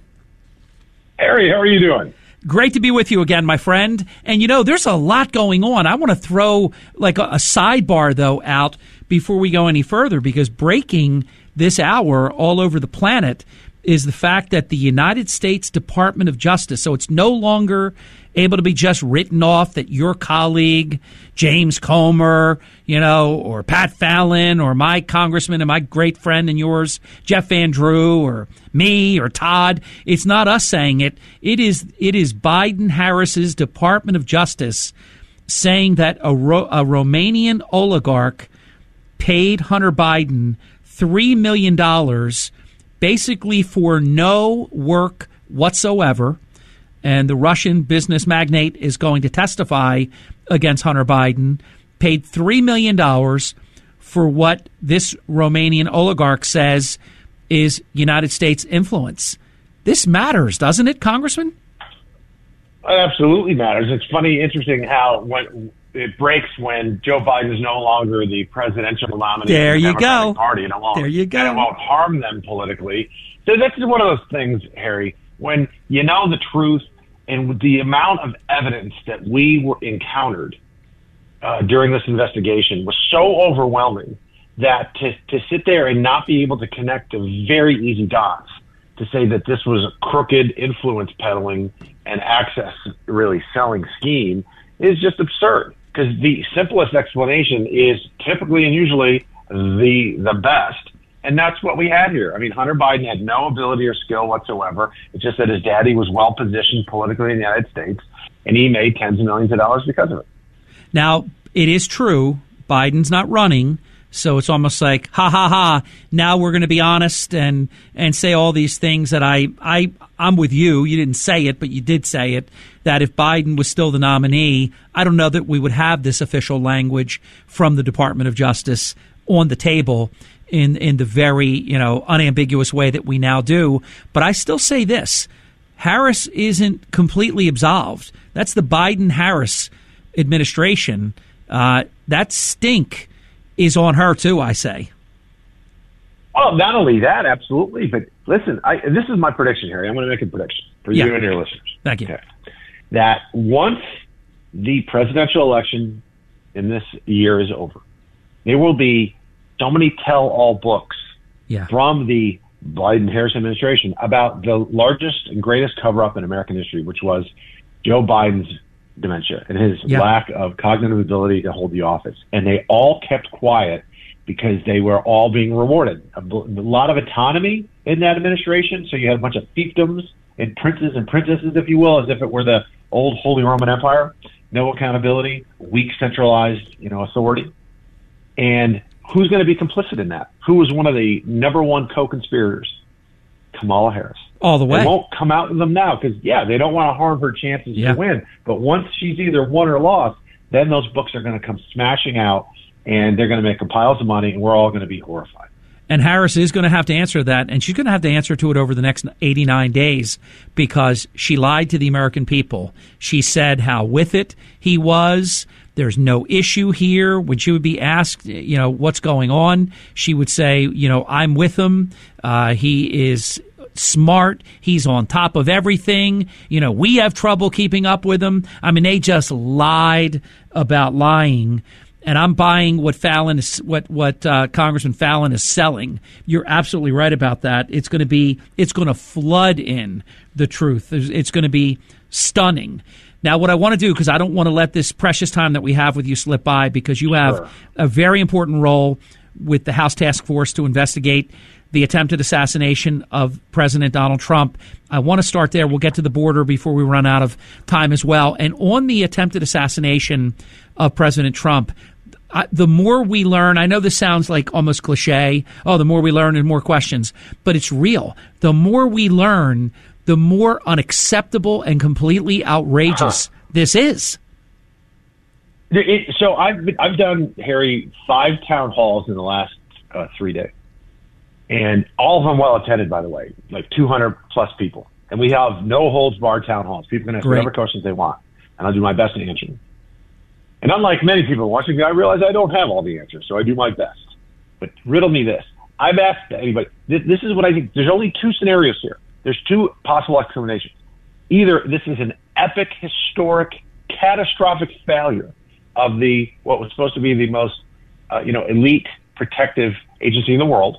Harry, how are you doing? Great to be with you again, my friend. And, you know, there's a lot going on. I want to throw, like, a, a sidebar, though, out before we go any further, because breaking this hour all over the planet is the fact that the United States Department of Justice, so it's no longer able to be just written off that your colleague, James Comer, you know, or Pat Fallon, or my congressman and my great friend and yours, Jeff Van Drew, or me, or Todd. It's not us saying it. It is it is Biden-Harris's Department of Justice saying that a, Ro- a Romanian oligarch paid Hunter Biden three million dollars basically for no work whatsoever. And the Russian business magnate is going to testify against Hunter Biden, paid three million dollars for what this Romanian oligarch says is United States influence. This matters, doesn't it, Congressman? It absolutely matters. It's funny, interesting how when it breaks when Joe Biden is no longer the presidential nominee there of the you Democratic go. Party, and it won't, there you go. And it won't harm them politically. So this is one of those things, Harry, when you know the truth and the amount of evidence that we were encountered uh, during this investigation was so overwhelming that to, to sit there and not be able to connect the very easy dots to say that this was a crooked influence peddling and access really selling scheme is just absurd. Because the simplest explanation is typically and usually the the best. And that's what we had here. I mean, Hunter Biden had no ability or skill whatsoever. It's just that his daddy was well positioned politically in the United States, and he made tens of millions of dollars because of it. Now, it is true, Biden's not running, so it's almost like, ha, ha, ha, now we're going to be honest and and say all these things that I, I, I'm with you. You didn't say it, but you did say it, that if Biden was still the nominee, I don't know that we would have this official language from the Department of Justice on the table in in the very, you know, unambiguous way that we now do. But I still say this, Harris isn't completely absolved. That's the Biden-Harris administration. Uh, that stink is on her, too, I say. Well, not only that, absolutely. But listen, I, this is my prediction, Harry. I'm going to make a prediction for yeah. you and your listeners. Thank you. Okay. That once the presidential election in this year is over, there will be so many tell-all books yeah. from the Biden-Harris administration about the largest and greatest cover-up in American history, which was Joe Biden's dementia and his yeah. lack of cognitive ability to hold the office. And they all kept quiet because they were all being rewarded. A, a lot of autonomy in that administration. So you had a bunch of fiefdoms and princes and princesses, if you will, as if it were the old Holy Roman Empire. No accountability, weak centralized, you know, authority. And who's going to be complicit in that? Who was one of the number one co-conspirators? Kamala Harris. All the way. It won't come out of them now because, yeah, they don't want to harm her chances yeah. to win. But once she's either won or lost, then those books are going to come smashing out, and they're going to make piles of money, and we're all going to be horrified. And Harris is going to have to answer that, and she's going to have to answer to it over the next eighty-nine days because she lied to the American people. She said how with it he was. There's no issue here. When she would be asked, you know, what's going on, she would say, you know, I'm with him. Uh, he is smart. He's on top of everything. You know, we have trouble keeping up with him. I mean, they just lied about lying. And I'm buying what Fallon is, what what uh, Congressman Fallon is selling. You're absolutely right about that. It's going to be, it's going to flood in the truth. It's going to be stunning. Now, what I want to do, because I don't want to let this precious time that we have with you slip by, because you have Sure. a very important role with the House Task Force to investigate the attempted assassination of President Donald Trump. I want to start there. We'll get to the border before we run out of time as well. And on the attempted assassination of President Trump, I, the more we learn, I know this sounds like almost cliche, oh, the more we learn and more questions, but it's real. The more we learn, the more unacceptable and completely outrageous uh-huh. this is. It, so I've been, I've done, Harry, five town halls in the last uh, three days, and all of them well attended, by the way, like two hundred plus people. And we have no holds barred town halls. People can ask Great. whatever questions they want, and I'll do my best to answer them. And unlike many people watching, I realize I don't have all the answers, so I do my best. But riddle me this. I've asked anybody, this, this is what I think. There's only two scenarios here. There's two possible explanations. Either this is an epic, historic, catastrophic failure of the what was supposed to be the most uh, you know, elite protective agency in the world,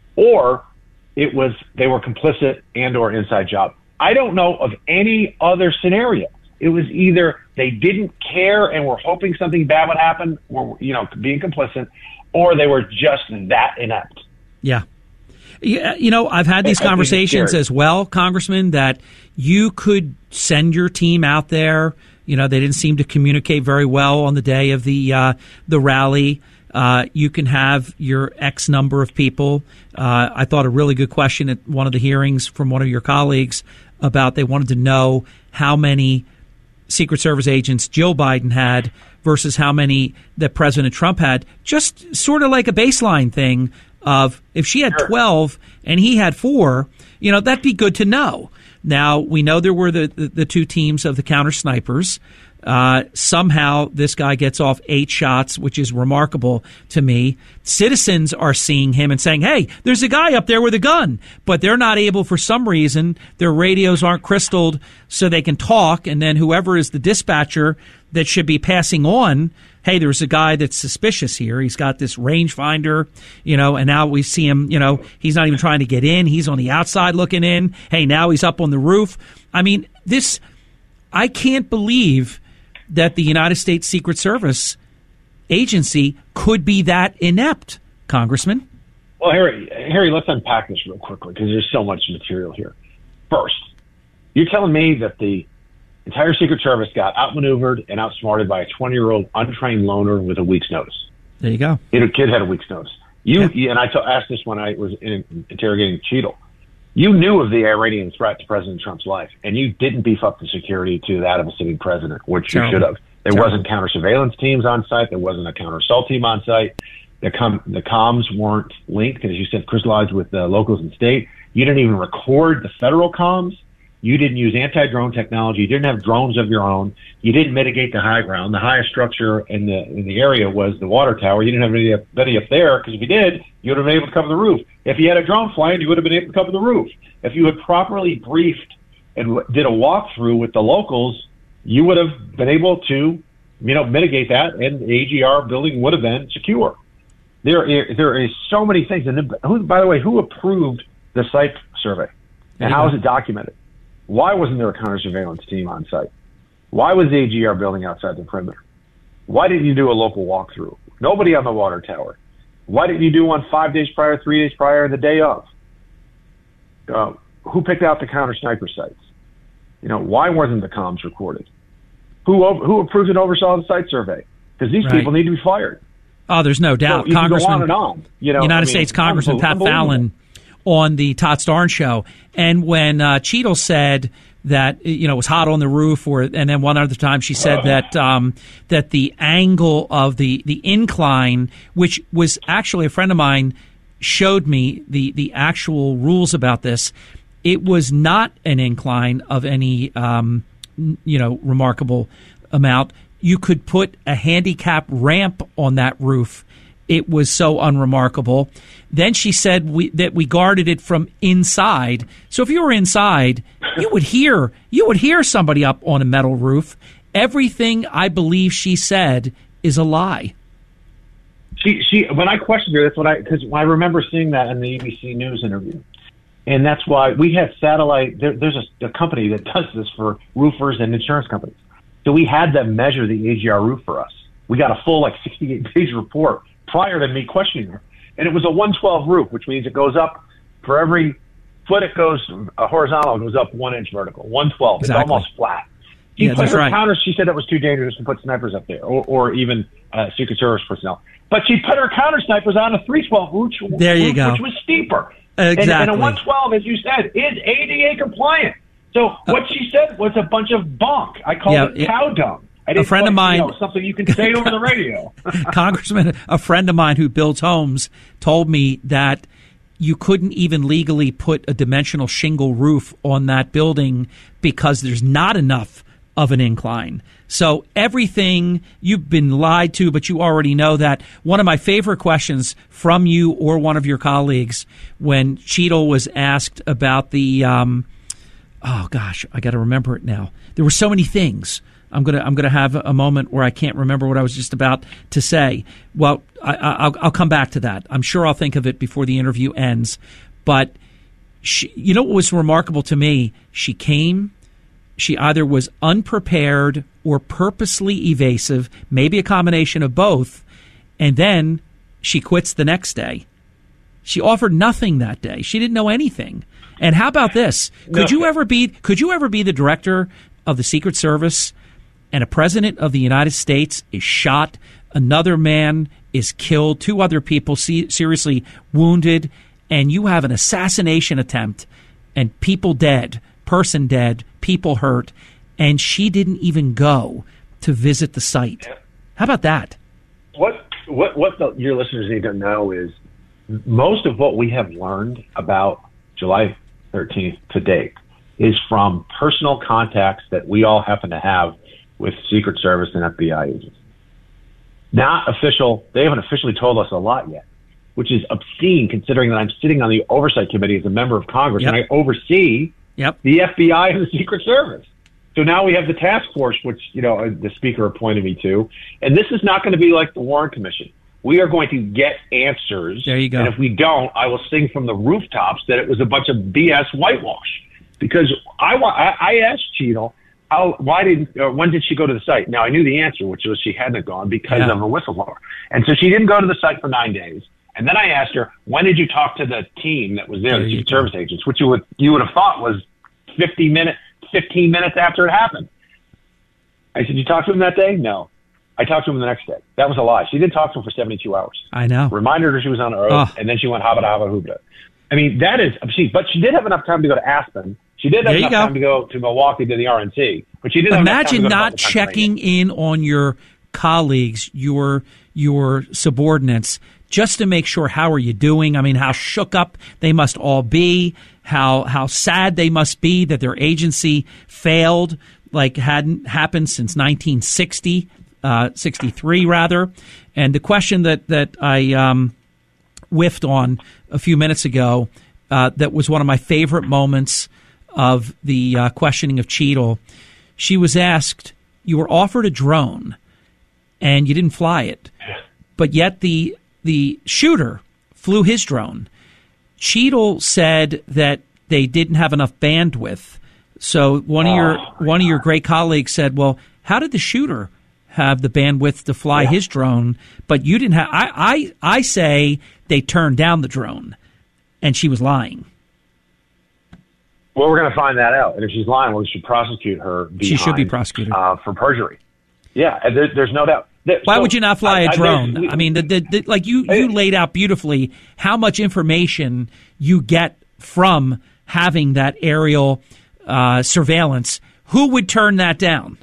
or it was they were complicit and or inside job. I don't know of any other scenario. It was either they didn't care and were hoping something bad would happen, or, you know, being complicit, or they were just that inept. Yeah. Yeah, you know, I've had these conversations as well, Congressman, that you could send your team out there. You know, they didn't seem to communicate very well on the day of the uh, the rally. Uh, you can have your X number of people. Uh, I thought a really good question at one of the hearings from one of your colleagues about they wanted to know how many Secret Service agents Joe Biden had versus how many that President Trump had, just sort of like a baseline thing of if she had twelve and he had four, you know, that'd be good to know. Now, we know there were the, the, the two teams of the counter snipers. Uh, somehow this guy gets off eight shots, which is remarkable to me. Citizens are seeing him and saying, hey, there's a guy up there with a gun. But they're not able, for some reason, their radios aren't crystalled so they can talk. And then whoever is the dispatcher that should be passing on, hey, there's a guy that's suspicious here. He's got this rangefinder, you know, and now we see him, you know, he's not even trying to get in. He's on the outside looking in. Hey, now he's up on the roof. I mean, this, I can't believe that the United States Secret Service agency could be that inept, Congressman. Well, Harry, Harry, let's unpack this real quickly because there's so much material here. First, you're telling me that the entire Secret Service got outmaneuvered and outsmarted by a twenty-year-old untrained loner with a week's notice. There you go. A kid had a week's notice. You yeah. And I t- asked this when I was in, interrogating Cheadle. You knew of the Iranian threat to President Trump's life, and you didn't beef up the security to that of a sitting president, which you should have. There Terrible. wasn't counter surveillance teams on site. There wasn't a counter assault team on site. The, com- the comms weren't linked, as you said, crystallized with the locals and state. You didn't even record the federal comms. You didn't use anti-drone technology. You didn't have drones of your own. You didn't mitigate the high ground. The highest structure in the in the area was the water tower. You didn't have anybody up there because if you did, you would have been able to cover the roof. If you had a drone flying, you would have been able to cover the roof. If you had properly briefed and did a walkthrough with the locals, you would have been able to, you know, mitigate that, and the A G R building would have been secure. There, there is so many things. And who, by the way, who approved the site survey, and how is it documented? Why wasn't there a counter surveillance team on site? Why was the A G R building outside the perimeter? Why didn't you do a local walkthrough? Nobody on the water tower. Why didn't you do one five days prior, three days prior, the day of? Uh, who picked out the counter sniper sites? You know, why wasn't the comms recorded? Who who approved and oversaw the site survey? Because these right. people need to be fired. Oh, there's no doubt. So Congressman, go on and on. You know, United I mean, States Congressman Pat Fallon on the Todd Starnes show, and when uh, Cheadle said that, you know, it was hot on the roof, or and then one other time she said that um, that the angle of the the incline, which was actually a friend of mine showed me the, the actual rules about this. It was not an incline of any, um, you know, remarkable amount. You could put a handicap ramp on that roof. It was so unremarkable. Then she said we, that we guarded it from inside. So if you were inside, you would hear you would hear somebody up on a metal roof. Everything I believe she said is a lie. She she when I questioned her, that's what I because I remember seeing that in the A B C News interview, and that's why we had satellite. There, there's a, a company that does this for roofers and insurance companies. So we had them measure the A G R roof for us. We got a full like sixty-eight page report prior to me questioning her. And it was a one twelve roof, which means it goes up for every foot it goes uh, horizontal, it goes up one inch vertical. one twelve. Exactly. It's almost flat. She yeah, put that's her right. counters, she said that was too dangerous to put snipers up there, or, or even uh, Secret Service personnel. But she put her counter snipers on a three twelve roof, there you roof go. which was steeper. Exactly. And, and a one twelve, as you said, is A D A compliant. So what she said was a bunch of bunk. I called Yeah, it cow dung. I a didn't friend like, of mine, you know, something you can say over the radio. Congressman, a friend of mine who builds homes told me that you couldn't even legally put a dimensional shingle roof on that building because there's not enough of an incline. So everything, you've been lied to, but you already know that. One of my favorite questions from you or one of your colleagues when Cheadle was asked about the, um, oh gosh, I got to remember it now. There were so many things. I'm gonna I'm gonna have a moment where I can't remember what I was just about to say. Well, I, I'll I'll come back to that. I'm sure I'll think of it before the interview ends. But she, you know what was remarkable to me? She came. She either was unprepared or purposely evasive, maybe a combination of both, and then she quits the next day. She offered nothing that day. She didn't know anything. And how about this? Could you ever be could you ever be the director of the Secret Service and a president of the United States is shot, another man is killed, two other people se- seriously wounded, and you have an assassination attempt and people dead, person dead, people hurt, and she didn't even go to visit the site? How about that? What what what the, your listeners need to know is most of what we have learned about July thirteenth to date is from personal contacts that we all happen to have with Secret Service and F B I agents. Not official. They haven't officially told us a lot yet, which is obscene considering that I'm sitting on the Oversight Committee as a member of Congress, Yep. and I oversee Yep. the F B I and the Secret Service. So now we have the task force, which, you know, the speaker appointed me to. And this is not going to be like the Warren Commission. We are going to get answers. There you go. And if we don't, I will sing from the rooftops that it was a bunch of B S whitewash. Because I, wa- I, I asked Cheadle, how, why did, uh, when did she go to the site? Now, I knew the answer, which was she hadn't gone because Yeah. of a whistleblower. And so she didn't go to the site for nine days. And then I asked her, when did you talk to the team that was there, There the you Secret go. Service agents, which you would, you would have thought was fifty minutes, fifteen minutes after it happened. I said, you talked to him that day? No. I talked to him the next day. That was a lie. She didn't talk to him for seventy-two hours. I know. Reminded her she was on her oath, Oh. and then she went habba habba hoobda. I mean, that is, she, but she did have enough time to go to Aspen. She did have There you enough go. time to go to Milwaukee to the R N C, but she didn't have enough time to Imagine go to not Butler, Pennsylvania. checking in on your colleagues, your your subordinates, just to make sure how are you doing. I mean, how shook up they must all be, how how sad they must be that their agency failed, like hadn't happened since nineteen sixty, uh, sixty-three rather. And the question that that I um, whiffed on a few minutes ago, uh, that was one of my favorite moments of the uh, questioning of Cheadle. She was asked, you were offered a drone and you didn't fly it, but yet the the shooter flew his drone. Cheadle said that they didn't have enough bandwidth. So one of your one of your great colleagues said, well, how did the shooter have the bandwidth to fly Yeah. his drone, but you didn't have? I, I, I say they turned down the drone, and she was lying. Well, we're going to find that out. And if she's lying, we should prosecute her behind, She should be prosecuted. uh, for perjury. Yeah, and there, there's no doubt. There- Why so, would you not fly I- a I- drone? we- I mean, the, the, the, like you, you laid out beautifully how much information you get from having that aerial uh, surveillance. Who would turn that down?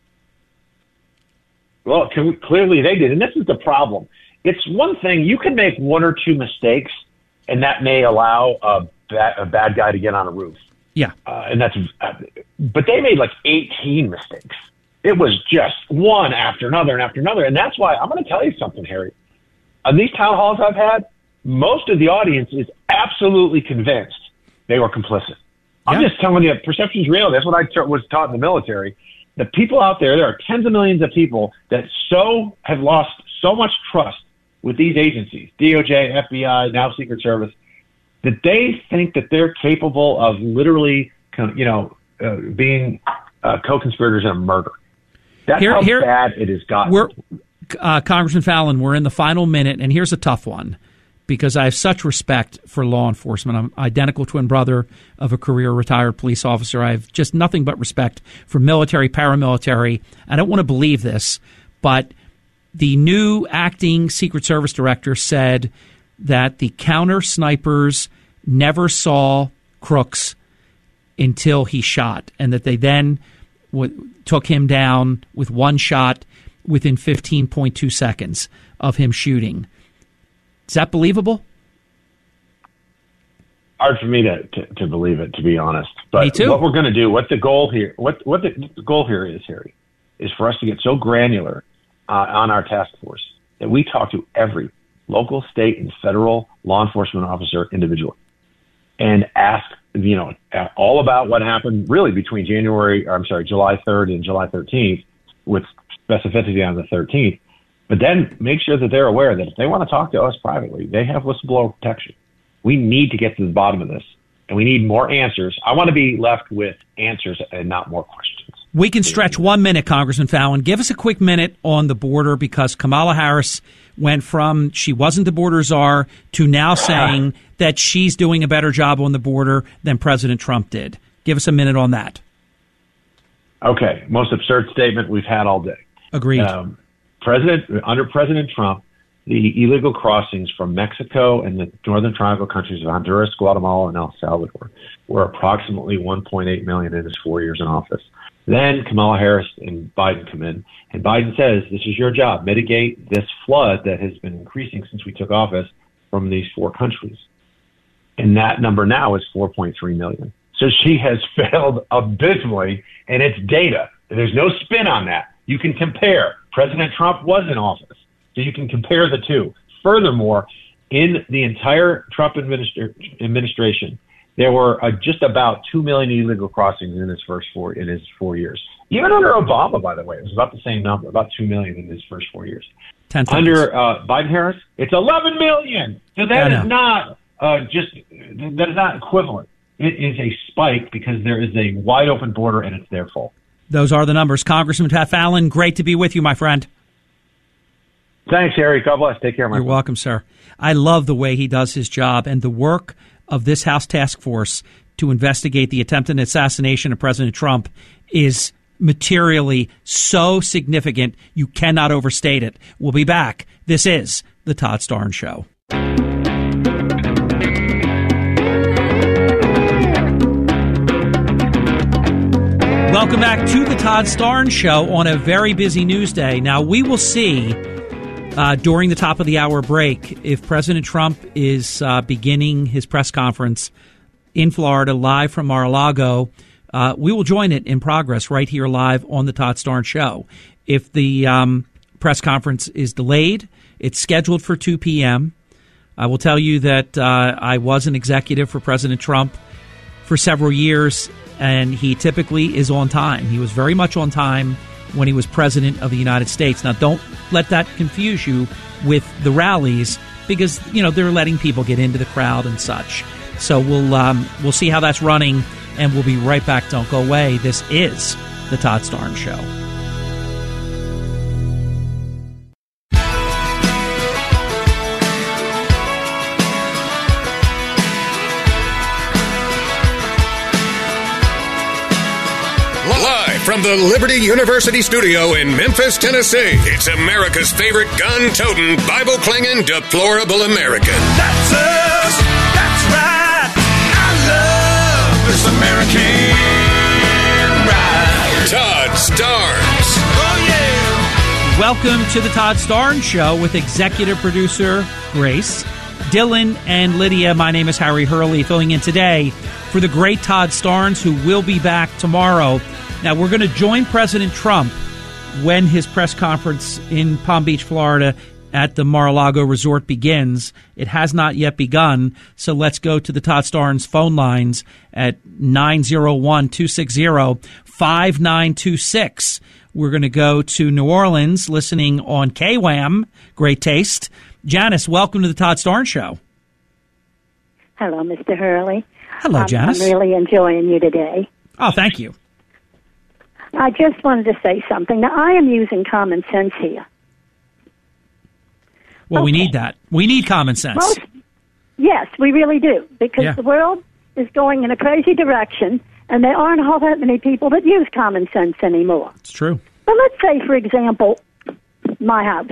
Well, can we- clearly they did. And this is the problem. It's one thing, you can make one or two mistakes and that may allow a bad, a bad guy to get on a roof. Yeah. Uh, and that's, uh, but they made like eighteen mistakes. It was just one after another and after another. And that's why I'm going to tell you something, Harry. On these town halls I've had, most of the audience is absolutely convinced they were complicit. I'm Yeah. just telling you, perception's real. That's what I t- was taught in the military. The people out there, there are tens of millions of people that so have lost so much trust with these agencies, D O J, F B I, now Secret Service, that they think that they're capable of literally, you know, uh, being uh, co-conspirators in a murder. That's Here- how here- bad it has gotten. We're, uh, Congressman Fallon, we're in the final minute, and here's a tough one because I have such respect for law enforcement. I'm identical twin brother of a career retired police officer. I have just nothing but respect for military, paramilitary. I don't want to believe this, but the new acting Secret Service director said that the counter snipers never saw Crooks until he shot, and that they then w- took him down with one shot within fifteen point two seconds of him shooting. Is that believable? Hard for me to, to, to believe it, to be honest. But Me too. what we're going to do, what the goal here, what what the, the goal here is, Harry, is for us to get so granular uh, on our task force that we talk to every local, state, and federal law enforcement officer individually and ask, you know, all about what happened really between January, or I'm sorry, July third and July thirteenth, with specificity on the thirteenth. But then make sure that they're aware that if they want to talk to us privately, they have whistleblower protection. We need to get to the bottom of this, and we need more answers. I want to be left with answers and not more questions. We can stretch one minute, Congressman Fallon. Give us a quick minute on the border, because Kamala Harris went from she wasn't the border czar to now saying that she's doing a better job on the border than President Trump did. Give us a minute on that. Okay, most absurd statement we've had all day. Agreed. Um, President under President Trump, the illegal crossings from Mexico and the northern triangle countries of Honduras, Guatemala, and El Salvador were approximately one point eight million in his four years in office. Then Kamala Harris and Biden come in, and Biden says, this is your job, mitigate this flood that has been increasing since we took office from these four countries. And that number now is four point three million. So she has failed abysmally, and it's data. There's no spin on that. You can compare. President Trump was in office, so you can compare the two. Furthermore, in the entire Trump administra- administration, there were uh, just about two million illegal crossings in his first four in his four years. Even under Obama, by the way, it was about the same number, about two million in his first four years. Ten under uh, Biden Harris, it's eleven million. So that is not uh, just that is not equivalent. It is a spike because there is a wide open border, and it's their fault. Those are the numbers. Congressman Pat Fallon, great to be with you, my friend. Thanks, Harry. God bless. Take care, my You're friend. welcome, sir. I love the way he does his job and the work of this House task force to investigate the attempted assassination of President Trump is materially so significant you cannot overstate it. We'll be back. This is The Todd Starnes Show. Welcome back to The Todd Starnes Show on a very busy news day. Now, we will see uh, during the top of the hour break if President Trump is uh, beginning his press conference in Florida live from Mar-a-Lago. Uh, we will join it in progress right here live on The Todd Starnes Show. If the um, press conference is delayed, it's scheduled for two p.m. I will tell you that uh, I was an executive for President Trump for several years, and he typically is on time. He was very much on time when he was president of the United States. Now, don't let that confuse you with the rallies, because, you know, they're letting people get into the crowd and such. So we'll um, we'll see how that's running, and we'll be right back. Don't go away. This is The Todd Starnes Show. Live from the Liberty University studio in Memphis, Tennessee, it's America's favorite gun-toting, Bible-clanging, deplorable American. That's us. That's right. I love this American ride. Todd Starnes. Oh, yeah. Welcome to The Todd Starnes Show with executive producer Grace Dylan and Lydia, my name is Harry Hurley, filling in today for the great Todd Starnes, who will be back tomorrow. Now, we're going to join President Trump when his press conference in Palm Beach, Florida, at the Mar-a-Lago Resort begins. It has not yet begun, so let's go to the Todd Starnes phone lines at nine oh one, two six zero, five nine two six. We're going to go to New Orleans, listening on K W A M. Great taste. Janice, welcome to the Todd Starnes Show. Hello, Mister Hurley. Hello, um, Janice. I'm really enjoying you today. Oh, thank you. I just wanted to say something. Now, I am using common sense here. Well, okay. we need that. We need common sense. Most, yes, we really do, because Yeah. the world is going in a crazy direction, and there aren't all that many people that use common sense anymore. It's true. But let's say, for example, my house.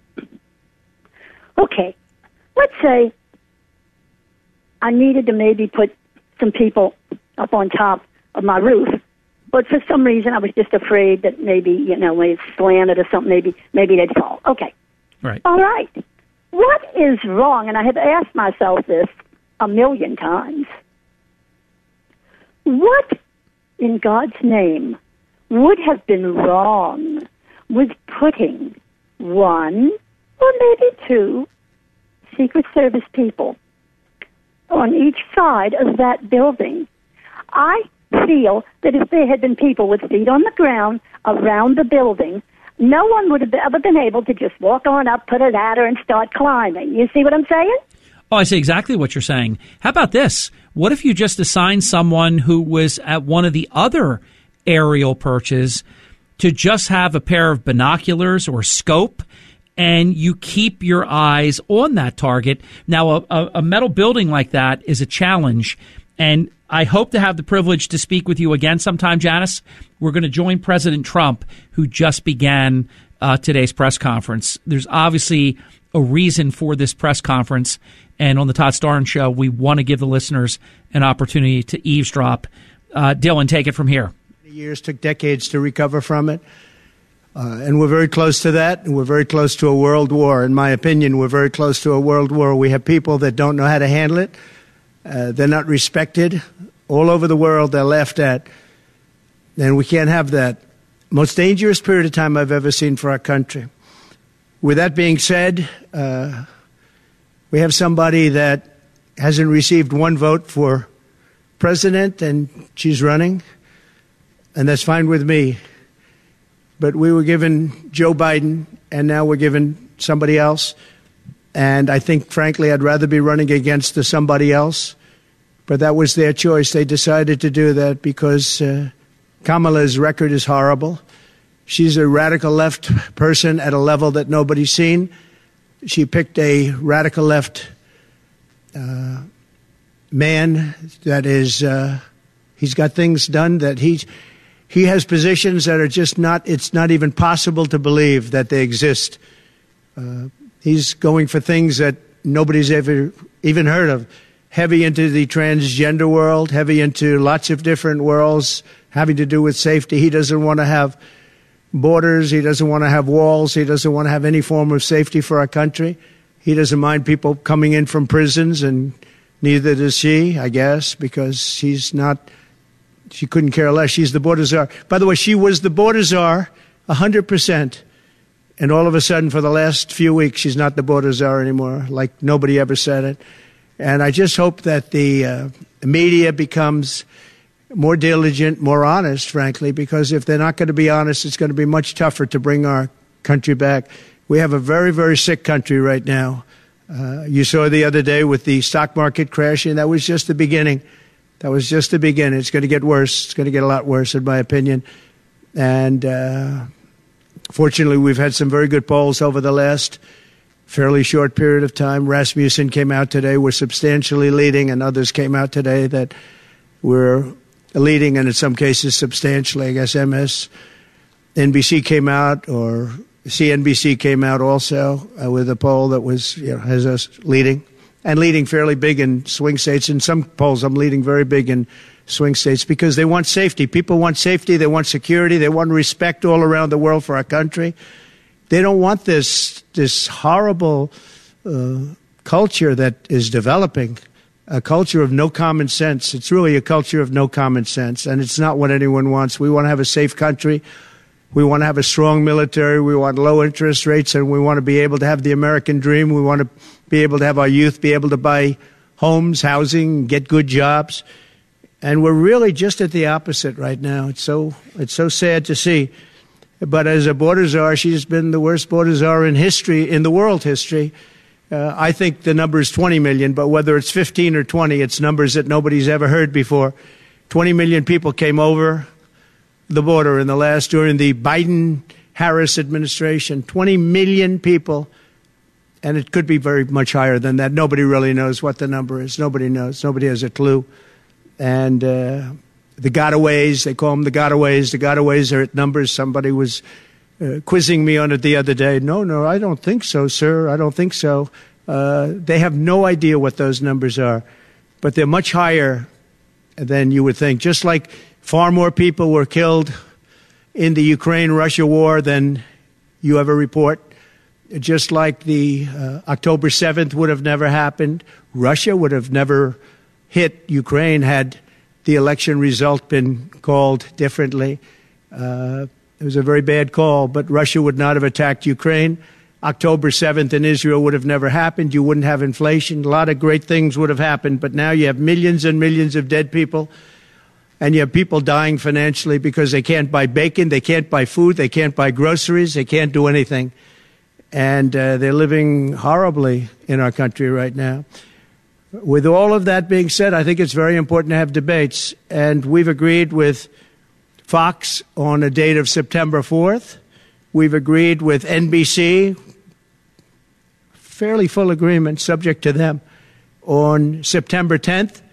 Okay, let's say I needed to maybe put some people up on top of my roof, but for some reason I was just afraid that maybe, you know, when it's slanted or something, maybe maybe they'd fall. Okay. Right. All right. What is wrong? And I have asked myself this a million times. What, in God's name, would have been wrong with putting one or maybe two Secret Service people on each side of that building? I feel that if there had been people with feet on the ground around the building, no one would have ever been able to just walk on up, put a ladder, and start climbing. You see what I'm saying? Oh, I see exactly what you're saying. How about this? What if you just assigned someone who was at one of the other aerial perches to just have a pair of binoculars or scope, and you keep your eyes on that target? Now, a, a, a metal building like that is a challenge, and I hope to have the privilege to speak with you again sometime, Janice. We're going to join President Trump, who just began uh, today's press conference. There's obviously a reason for this press conference, and on the Todd Starnes Show, we want to give the listeners an opportunity to eavesdrop. Uh, Dylan, take it from here. Years took decades to recover from it, uh, and we're very close to that, and we're very close to a world war. In my opinion, we're very close to a world war. We have people that don't know how to handle it. Uh, they're not respected. All over the world, they're laughed at. And we can't have that. Most dangerous period of time I've ever seen for our country. With that being said, uh, we have somebody that hasn't received one vote for president, and she's running. And that's fine with me. But we were given Joe Biden, and now we're given somebody else. And I think, frankly, I'd rather be running against the somebody else. But that was their choice. They decided to do that because uh, Kamala's record is horrible. She's a radical left person at a level that nobody's seen. She picked a radical left uh, man that is, uh, he's got things done that he's, he has positions that are just not, it's not even possible to believe that they exist. Uh, he's going for things that nobody's ever even heard of. Heavy into the transgender world, heavy into lots of different worlds having to do with safety. He doesn't want to have borders. He doesn't want to have walls. He doesn't want to have any form of safety for our country. He doesn't mind people coming in from prisons, and neither does she, I guess, because she's not, she couldn't care less. She's the border czar. By the way, she was the border czar one hundred percent. And all of a sudden, for the last few weeks, she's not the border czar anymore, like nobody ever said it. And I just hope that the uh, media becomes more diligent, more honest, frankly, because if they're not going to be honest, it's going to be much tougher to bring our country back. We have a very, very sick country right now. Uh, you saw the other day with the stock market crashing. That was just the beginning. That was just the beginning. It's going to get worse. It's going to get a lot worse, in my opinion. And uh, fortunately, we've had some very good polls over the last fairly short period of time. Rasmussen came out today. We're substantially leading, and others came out today that we're leading, and in some cases substantially. I guess M S N B C came out, or C N B C came out also uh, with a poll that was, you know, has us leading, and leading fairly big in swing states. In some polls, I'm leading very big in swing states because they want safety. People want safety. They want security. They want respect all around the world for our country. They don't want this this horrible uh, culture that is developing, a culture of no common sense. It's really a culture of no common sense, and it's not what anyone wants. We want to have a safe country. We want to have a strong military. We want low interest rates, and we want to be able to have the American dream. We want to be able to have our youth be able to buy homes, housing, get good jobs. And we're really just at the opposite right now. It's so it's so sad to see. But as a border czar, she's been the worst border czar in history, in the world history. Uh, I think the number is twenty million, but whether it's fifteen or twenty, it's numbers that nobody's ever heard before. twenty million people came over the border in the last, during the Biden-Harris administration. twenty million people, and it could be very much higher than that. Nobody really knows what the number is. Nobody knows. Nobody has a clue. And uh, the gotaways, they call them the gotaways. The gotaways are at numbers. Somebody was uh, quizzing me on it the other day. No, no, I don't think so, sir. I don't think so. Uh, they have no idea what those numbers are, but they're much higher than you would think. Just like far more people were killed in the Ukraine-Russia war than you ever report. Just like the uh, October seventh would have never happened. Russia would have never hit Ukraine had the election result been called differently. Uh, it was a very bad call, but Russia would not have attacked Ukraine. October seventh in Israel would have never happened. You wouldn't have inflation. A lot of great things would have happened, but now you have millions and millions of dead people, and you have people dying financially because they can't buy bacon, they can't buy food, they can't buy groceries, they can't do anything. And uh, they're living horribly in our country right now. With all of that being said, I think it's very important to have debates, and we've agreed with Fox on a date of September fourth. We've agreed with N B C, fairly full agreement, subject to them, on September tenth.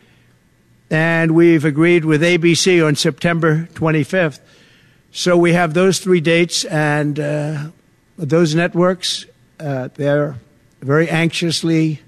And we've agreed with A B C on September twenty-fifth. So we have those three dates, and uh, those networks, uh, they're very anxiously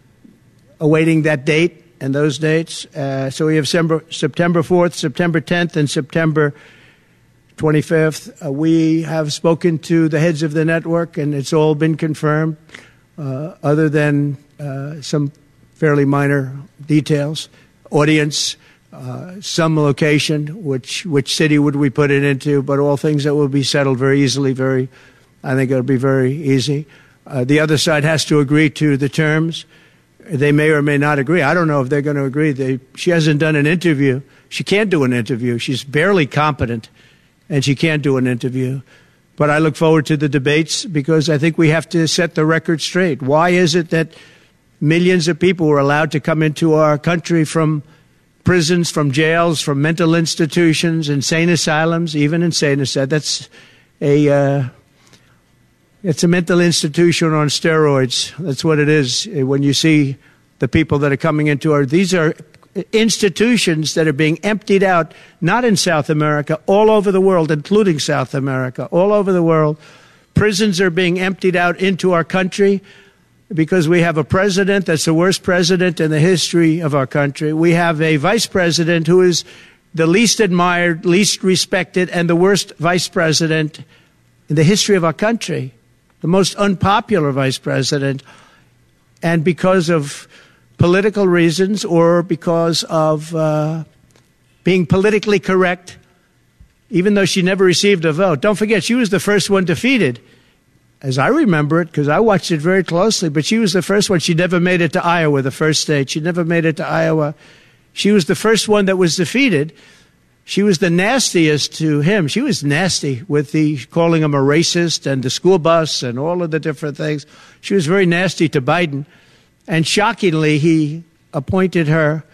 awaiting that date and those dates. Uh, so we have September fourth, September tenth, and September twenty-fifth. Uh, we have spoken to the heads of the network, and it's all been confirmed, uh, other than uh, some fairly minor details. Audience, uh, some location, which which city would we put it into, but all things that will be settled very easily. Very, I think it'll be very easy. Uh, the other side has to agree to the terms. They may or may not agree. I don't know if they're going to agree. They, she hasn't done an interview. She can't do an interview. She's barely competent, and she can't do an interview. But I look forward to the debates because I think we have to set the record straight. Why is it that millions of people were allowed to come into our country from prisons, from jails, from mental institutions, insane asylums, even insane asylums? That's a... Uh, It's a mental institution on steroids. That's what it is. When you see the people that are coming into our, these are institutions that are being emptied out, not in South America, all over the world, including South America, all over the world. Prisons are being emptied out into our country because we have a president that's the worst president in the history of our country. We have a vice president who is the least admired, least respected, and the worst vice president in the history of our country. The most unpopular vice president, and because of political reasons or because of uh, being politically correct, even though she never received a vote. Don't forget, she was the first one defeated, as I remember it, because I watched it very closely, but she was the first one. She never made it to Iowa, the first state. She never made it to Iowa. She was the first one that was defeated. She was the nastiest to him. She was nasty with the calling him a racist and the school bus and all of the different things. She was very nasty to Biden. And shockingly, he appointed her,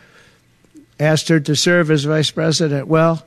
asked her to serve as vice president. Well,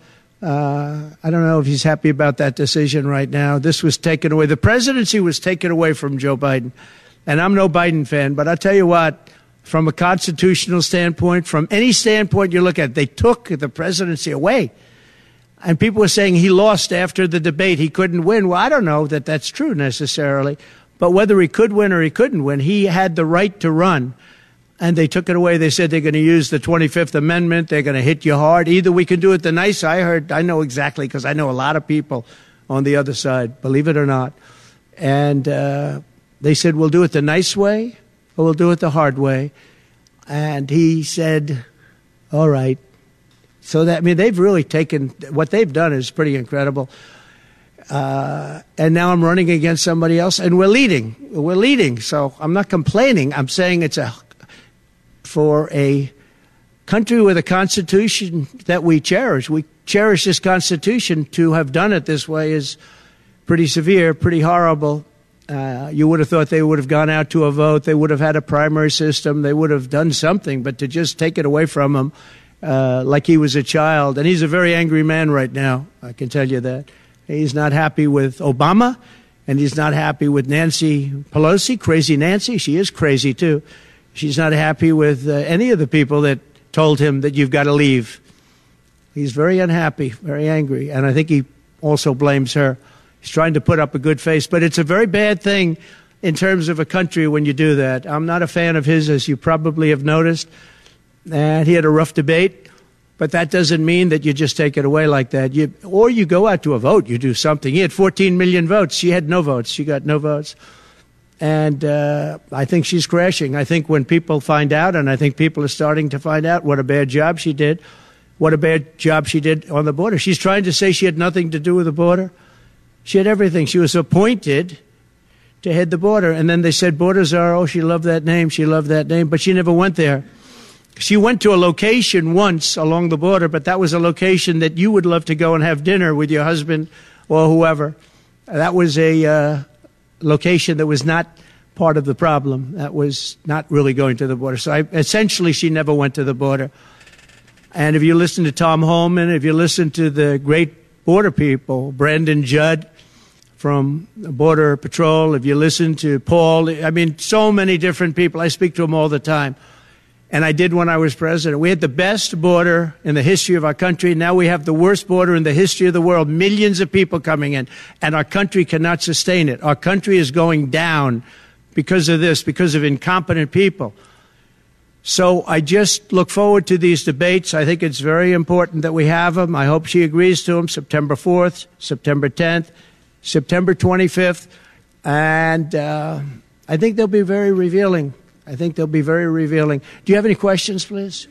uh, I don't know if he's happy about that decision right now. This was taken away. The presidency was taken away from Joe Biden. And I'm no Biden fan, but I'll tell you what, from a constitutional standpoint, from any standpoint you look at, they took the presidency away. And people were saying he lost after the debate. He couldn't win. Well, I don't know that that's true necessarily. But whether he could win or he couldn't win, he had the right to run. And they took it away. They said they're going to use the twenty-fifth Amendment. They're going to hit you hard. Either we can do it the nice. I heard, I know exactly, because I know a lot of people on the other side, believe it or not. And uh, they said, we'll do it the nice way, but we'll do it the hard way. And he said, all right. So that, I mean, they've really taken, what they've done is pretty incredible. Uh, and now I'm running against somebody else, and we're leading. We're leading. So I'm not complaining. I'm saying it's a, for a country with a constitution that we cherish. We cherish this constitution. To have done it this way is pretty severe, pretty horrible. Uh, you would have thought they would have gone out to a vote. They would have had a primary system. They would have done something. But to just take it away from him uh, like he was a child. And he's a very angry man right now, I can tell you that. He's not happy with Obama, and he's not happy with Nancy Pelosi, crazy Nancy. She is crazy, too. She's not happy with uh, any of the people that told him that you've got to leave. He's very unhappy, very angry, and I think he also blames her. He's trying to put up a good face, but it's a very bad thing in terms of a country when you do that. I'm not a fan of his, as you probably have noticed, and he had a rough debate, but that doesn't mean that you just take it away like that. You, or you go out to a vote, you do something. He had fourteen million votes. She had no votes. She got no votes. And uh, I think she's crashing. I think when people find out, and I think people are starting to find out what a bad job she did, what a bad job she did on the border. She's trying to say she had nothing to do with the border. She had everything. She was appointed to head the border. And then they said border czar. Oh, she loved that name. She loved that name. But she never went there. She went to a location once along the border, but that was a location that you would love to go and have dinner with your husband or whoever. That was a uh, location that was not part of the problem. That was not really going to the border. So I, essentially, she never went to the border. And if you listen to Tom Homan, if you listen to the great border people, Brandon Judd from Border Patrol, if you listen to Paul, I mean, so many different people. I speak to them all the time. And I did when I was president. We had the best border in the history of our country. Now we have the worst border in the history of the world. Millions of people coming in. And our country cannot sustain it. Our country is going down because of this, because of incompetent people. So I just look forward to these debates. I think it's very important that we have them. I hope she agrees to them. September fourth, September tenth, September twenty-fifth. And uh, I think they'll be very revealing. I think they'll be very revealing. Do you have any questions, please?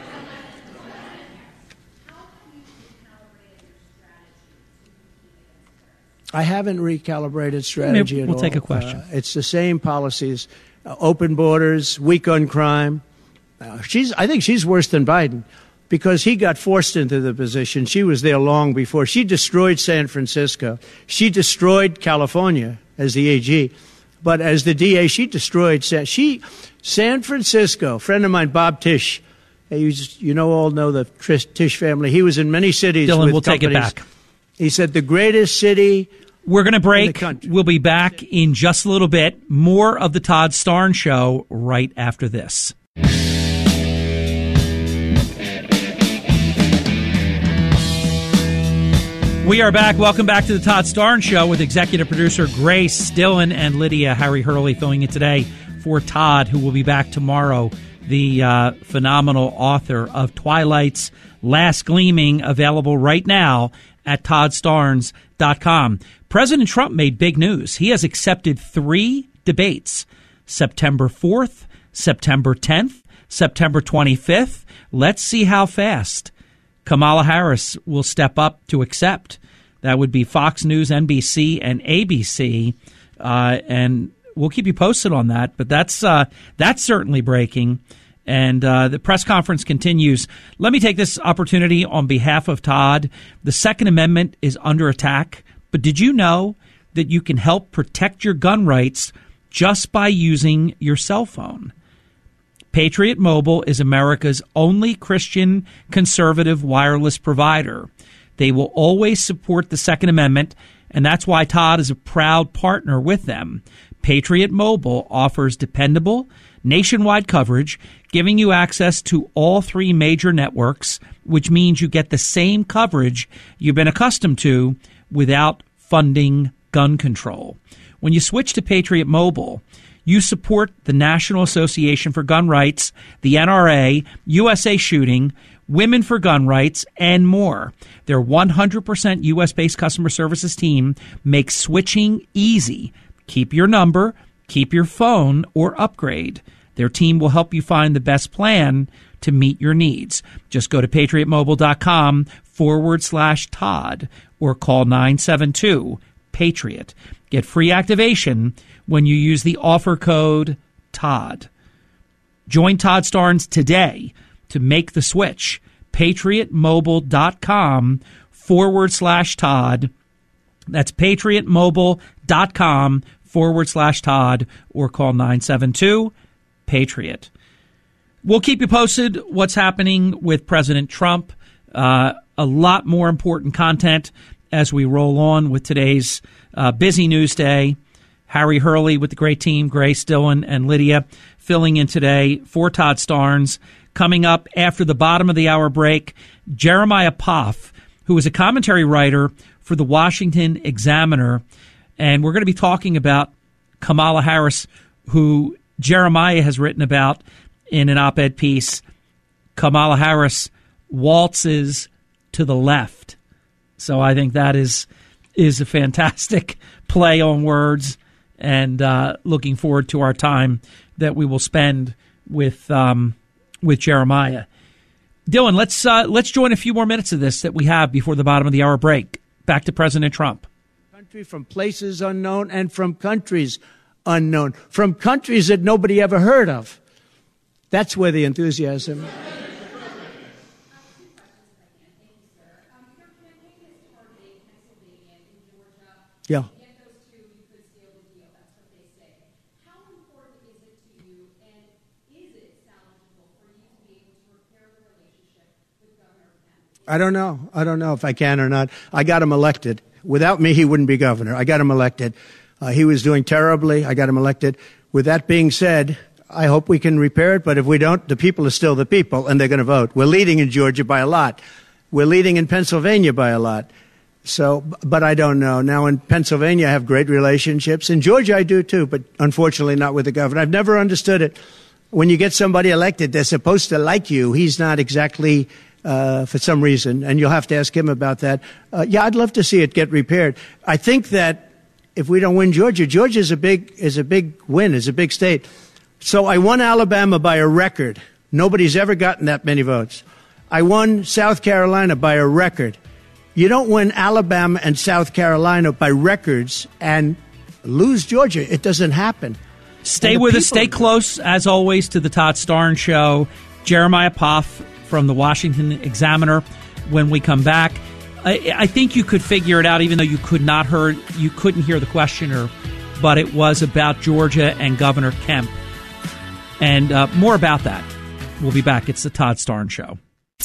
I haven't recalibrated strategy Maybe at we'll all. take a question. Uh, it's the same policies. Uh, open borders, weak on crime. Uh, she's. I think she's worse than Biden because he got forced into the position. She was there long before. She destroyed San Francisco. She destroyed California as the A G. But as the D A, she destroyed San, she, San Francisco. A friend of mine, Bob Tisch, you, you know, all know the Tisch family. He was in many cities. Dylan, with we'll companies. take it back. He said the greatest city. We're going to break. We'll be back in just a little bit. More of the Todd Starnes Show right after this. We are back. Welcome back to the Todd Starnes Show with executive producer Grace Dylan and Lydia Harry Hurley filling in today for Todd, who will be back tomorrow, the uh, phenomenal author of Twilight's Last Gleaming, available right now at todd starnes dot com. President Trump made big news. He has accepted three debates, September fourth, September tenth, September twenty-fifth. Let's see how fast Kamala Harris will step up to accept. That would be Fox News, N B C, and A B C, uh, and we'll keep you posted on that. But that's uh, that's certainly breaking, and uh, the press conference continues. Let me take this opportunity on behalf of Todd. The Second Amendment is under attack, but did you know that you can help protect your gun rights just by using your cell phone? Patriot Mobile is America's only Christian conservative wireless provider. They will always support the Second Amendment, and that's why Todd is a proud partner with them. Patriot Mobile offers dependable, nationwide coverage, giving you access to all three major networks, which means you get the same coverage you've been accustomed to without funding gun control. When you switch to Patriot Mobile, you support the National Association for Gun Rights, the N R A, U S A Shooting, Women for Gun Rights, and more. Their one hundred percent U S-based customer services team makes switching easy. Keep your number, keep your phone, or upgrade. Their team will help you find the best plan to meet your needs. Just go to patriotmobile.com forward slash Todd or call nine seven two Patriot. Get free activation when you use the offer code Todd. Join Todd Starnes today to make the switch. patriotmobile.com forward slash Todd. That's patriotmobile.com forward slash Todd or call nine seven two Patriot. We'll keep you posted what's happening with President Trump. Uh, a lot more important content as we roll on with today's uh, busy news day. Harry Hurley with the great team, Grace, Dylan, and Lydia, filling in today for Todd Starnes. Coming up after the bottom of the hour break, Jeremiah Poff, who is a commentary writer for the Washington Examiner. And we're going to be talking about Kamala Harris, who Jeremiah has written about in an op-ed piece. Kamala Harris waltzes to the left. So I think that is is a fantastic play on words, and uh, looking forward to our time that we will spend with um, with Jeremiah. Dylan, let's uh, let's join a few more minutes of this that we have before the bottom of the hour break. Back to President Trump. Country from places unknown and from countries unknown, from countries that nobody ever heard of. That's where the enthusiasm. Yeah. I don't know. I don't know if I can or not. I got him elected. Without me, he wouldn't be governor. I got him elected. Uh, he was doing terribly. I got him elected. With that being said, I hope we can repair it, but if we don't, the people are still the people, and they're going to vote. We're leading in Georgia by a lot. We're leading in Pennsylvania by a lot. So, but I don't know. Now, in Pennsylvania, I have great relationships. In Georgia, I do too, but unfortunately not with the governor. I've never understood it. When you get somebody elected, they're supposed to like you. He's not exactly, uh, for some reason, and you'll have to ask him about that. Uh, yeah, I'd love to see it get repaired. I think that if we don't win Georgia, Georgia is a big, is a big win, is a big state. So I won Alabama by a record. Nobody's ever gotten that many votes. I won South Carolina by a record. You don't win Alabama and South Carolina by records and lose Georgia. It doesn't happen. Stay with us. Stay close, as always, to the Todd Starnes Show. Jeremiah Poff from the Washington Examiner. When we come back, I, I think you could figure it out, even though you could not heard, you couldn't hear the questioner, but it was about Georgia and Governor Kemp. And uh, more about that. We'll be back. It's the Todd Starnes Show.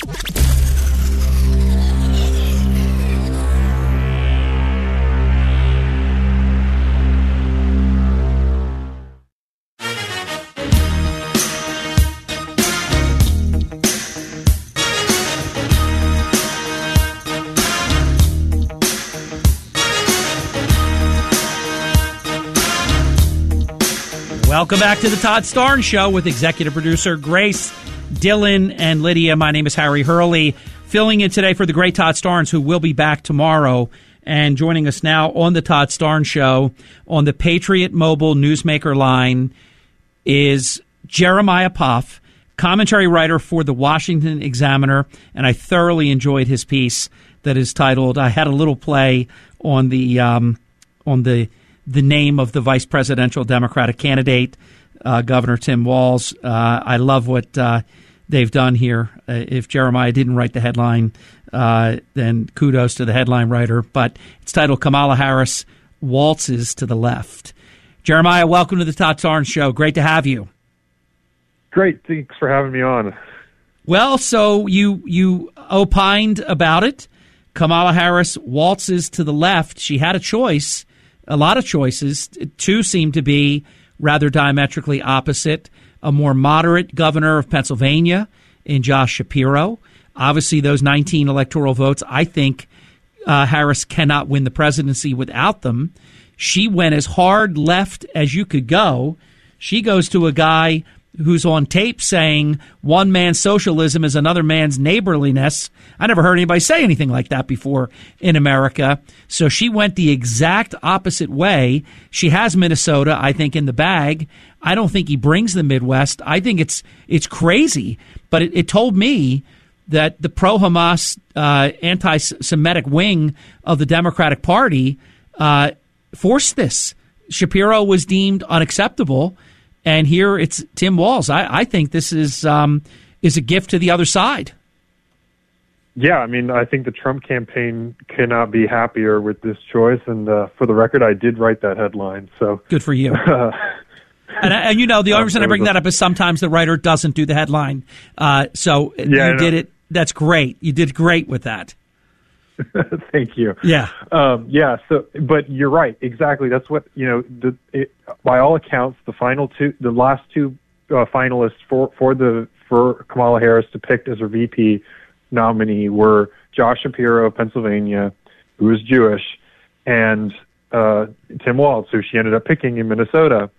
Welcome back to the Todd Starnes Show with executive producer Grace, Dylan, and Lydia. My name is Harry Hurley, filling in today for the great Todd Starnes, who will be back tomorrow. And joining us now on the Todd Starnes Show on the Patriot Mobile Newsmaker line is Jeremiah Poff, commentary writer for the Washington Examiner. And I thoroughly enjoyed his piece that is titled, I had a little play on the um, on the the name of the vice presidential Democratic candidate, uh, Governor Tim Walz. Uh, I love what uh, they've done here. Uh, if Jeremiah didn't write the headline, uh, then kudos to the headline writer. But it's titled Kamala Harris Waltzes to the Left. Jeremiah, welcome to the Todd Starnes Show. Great to have you. Great. Thanks for having me on. Well, so you you opined about it. Kamala Harris waltzes to the left. She had a choice. A lot of choices. Two seem to be rather diametrically opposite. A more moderate governor of Pennsylvania in Josh Shapiro. Obviously, those nineteen electoral votes, I think uh, Harris cannot win the presidency without them. She went as hard left as you could go. She goes to a guy who's on tape saying one man's socialism is another man's neighborliness. I never heard anybody say anything like that before in America. So she went the exact opposite way. She has Minnesota, I think, in the bag. I don't think he brings the Midwest. I think it's it's crazy. But it, it told me that the pro-Hamas, uh, anti-Semitic wing of the Democratic Party uh, forced this. Shapiro was deemed unacceptable. And here it's Tim Walz. I, I think this is um, is a gift to the other side. Yeah, I mean, I think the Trump campaign cannot be happier with this choice. And uh, for the record, I did write that headline. So good for you. and, and you know, the only reason I bring that up is sometimes the writer doesn't do the headline. Uh, so yeah, you did it. That's great. You did great with that. Thank you. Yeah. Um, yeah. So, but you're right. Exactly. That's what, you know, the, it, by all accounts, the final two, the last two uh, finalists for, for the, for Kamala Harris to pick as her V P nominee were Josh Shapiro of Pennsylvania, who is Jewish, and, uh, Tim Walz, who she ended up picking in Minnesota.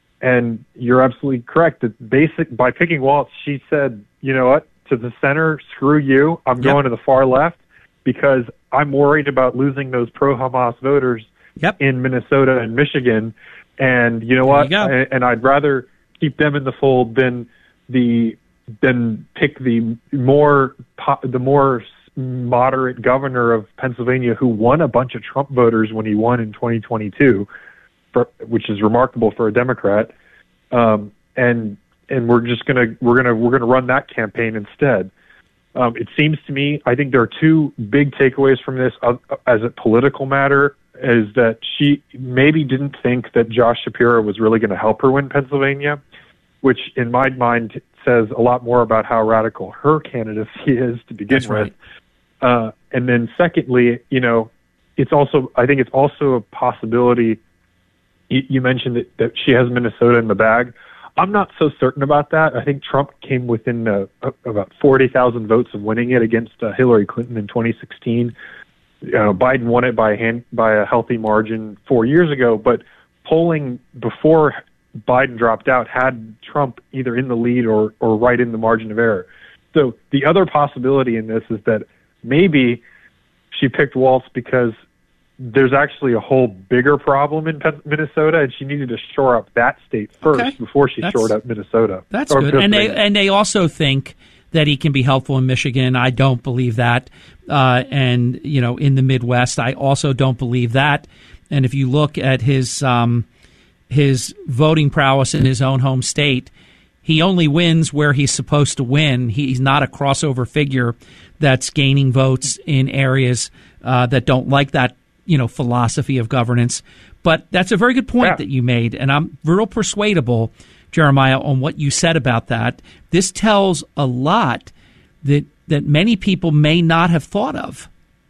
And you're absolutely correct that basic, by picking Walz, she said, you know what, to the center, screw you. I'm Yep. going to the far left, because I'm worried about losing those pro-Hamas voters yep. in Minnesota and Michigan. And you know what? You I, and I'd rather keep them in the fold than the than pick the more the more moderate governor of Pennsylvania, who won a bunch of Trump voters when he won in twenty twenty-two, for, which is remarkable for a Democrat. Um, and and we're just gonna we're gonna we're gonna run that campaign instead. Um, it seems to me, I think there are two big takeaways from this uh, as a political matter, is that she maybe didn't think that Josh Shapiro was really going to help her win Pennsylvania, which in my mind says a lot more about how radical her candidacy is to begin That's with. right. Uh, and then secondly, you know, it's also, I think it's also a possibility. You, you mentioned that, that she has Minnesota in the bag. I'm not so certain about that. I think Trump came within uh, about forty thousand votes of winning it against uh, Hillary Clinton in twenty sixteen. Uh, Biden won it by a, hand, by a healthy margin four years ago, but polling before Biden dropped out had Trump either in the lead or, or right in the margin of error. So the other possibility in this is that maybe she picked Walz because there's actually a whole bigger problem in Minnesota, and she needed to shore up that state first Okay. before she That's- shored up Minnesota. That's Or good. And they Pennsylvania. and they also think that he can be helpful in Michigan. I don't believe that. Uh, and, you know, in the Midwest, I also don't believe that. And if you look at his um, his voting prowess in his own home state, he only wins where he's supposed to win. He's not a crossover figure that's gaining votes in areas uh, that don't like that, you know, philosophy of governance. But that's a very good point Yeah. that you made, and I'm real persuadable, Jeremiah, on what you said about that. This tells a lot that that many people may not have thought of.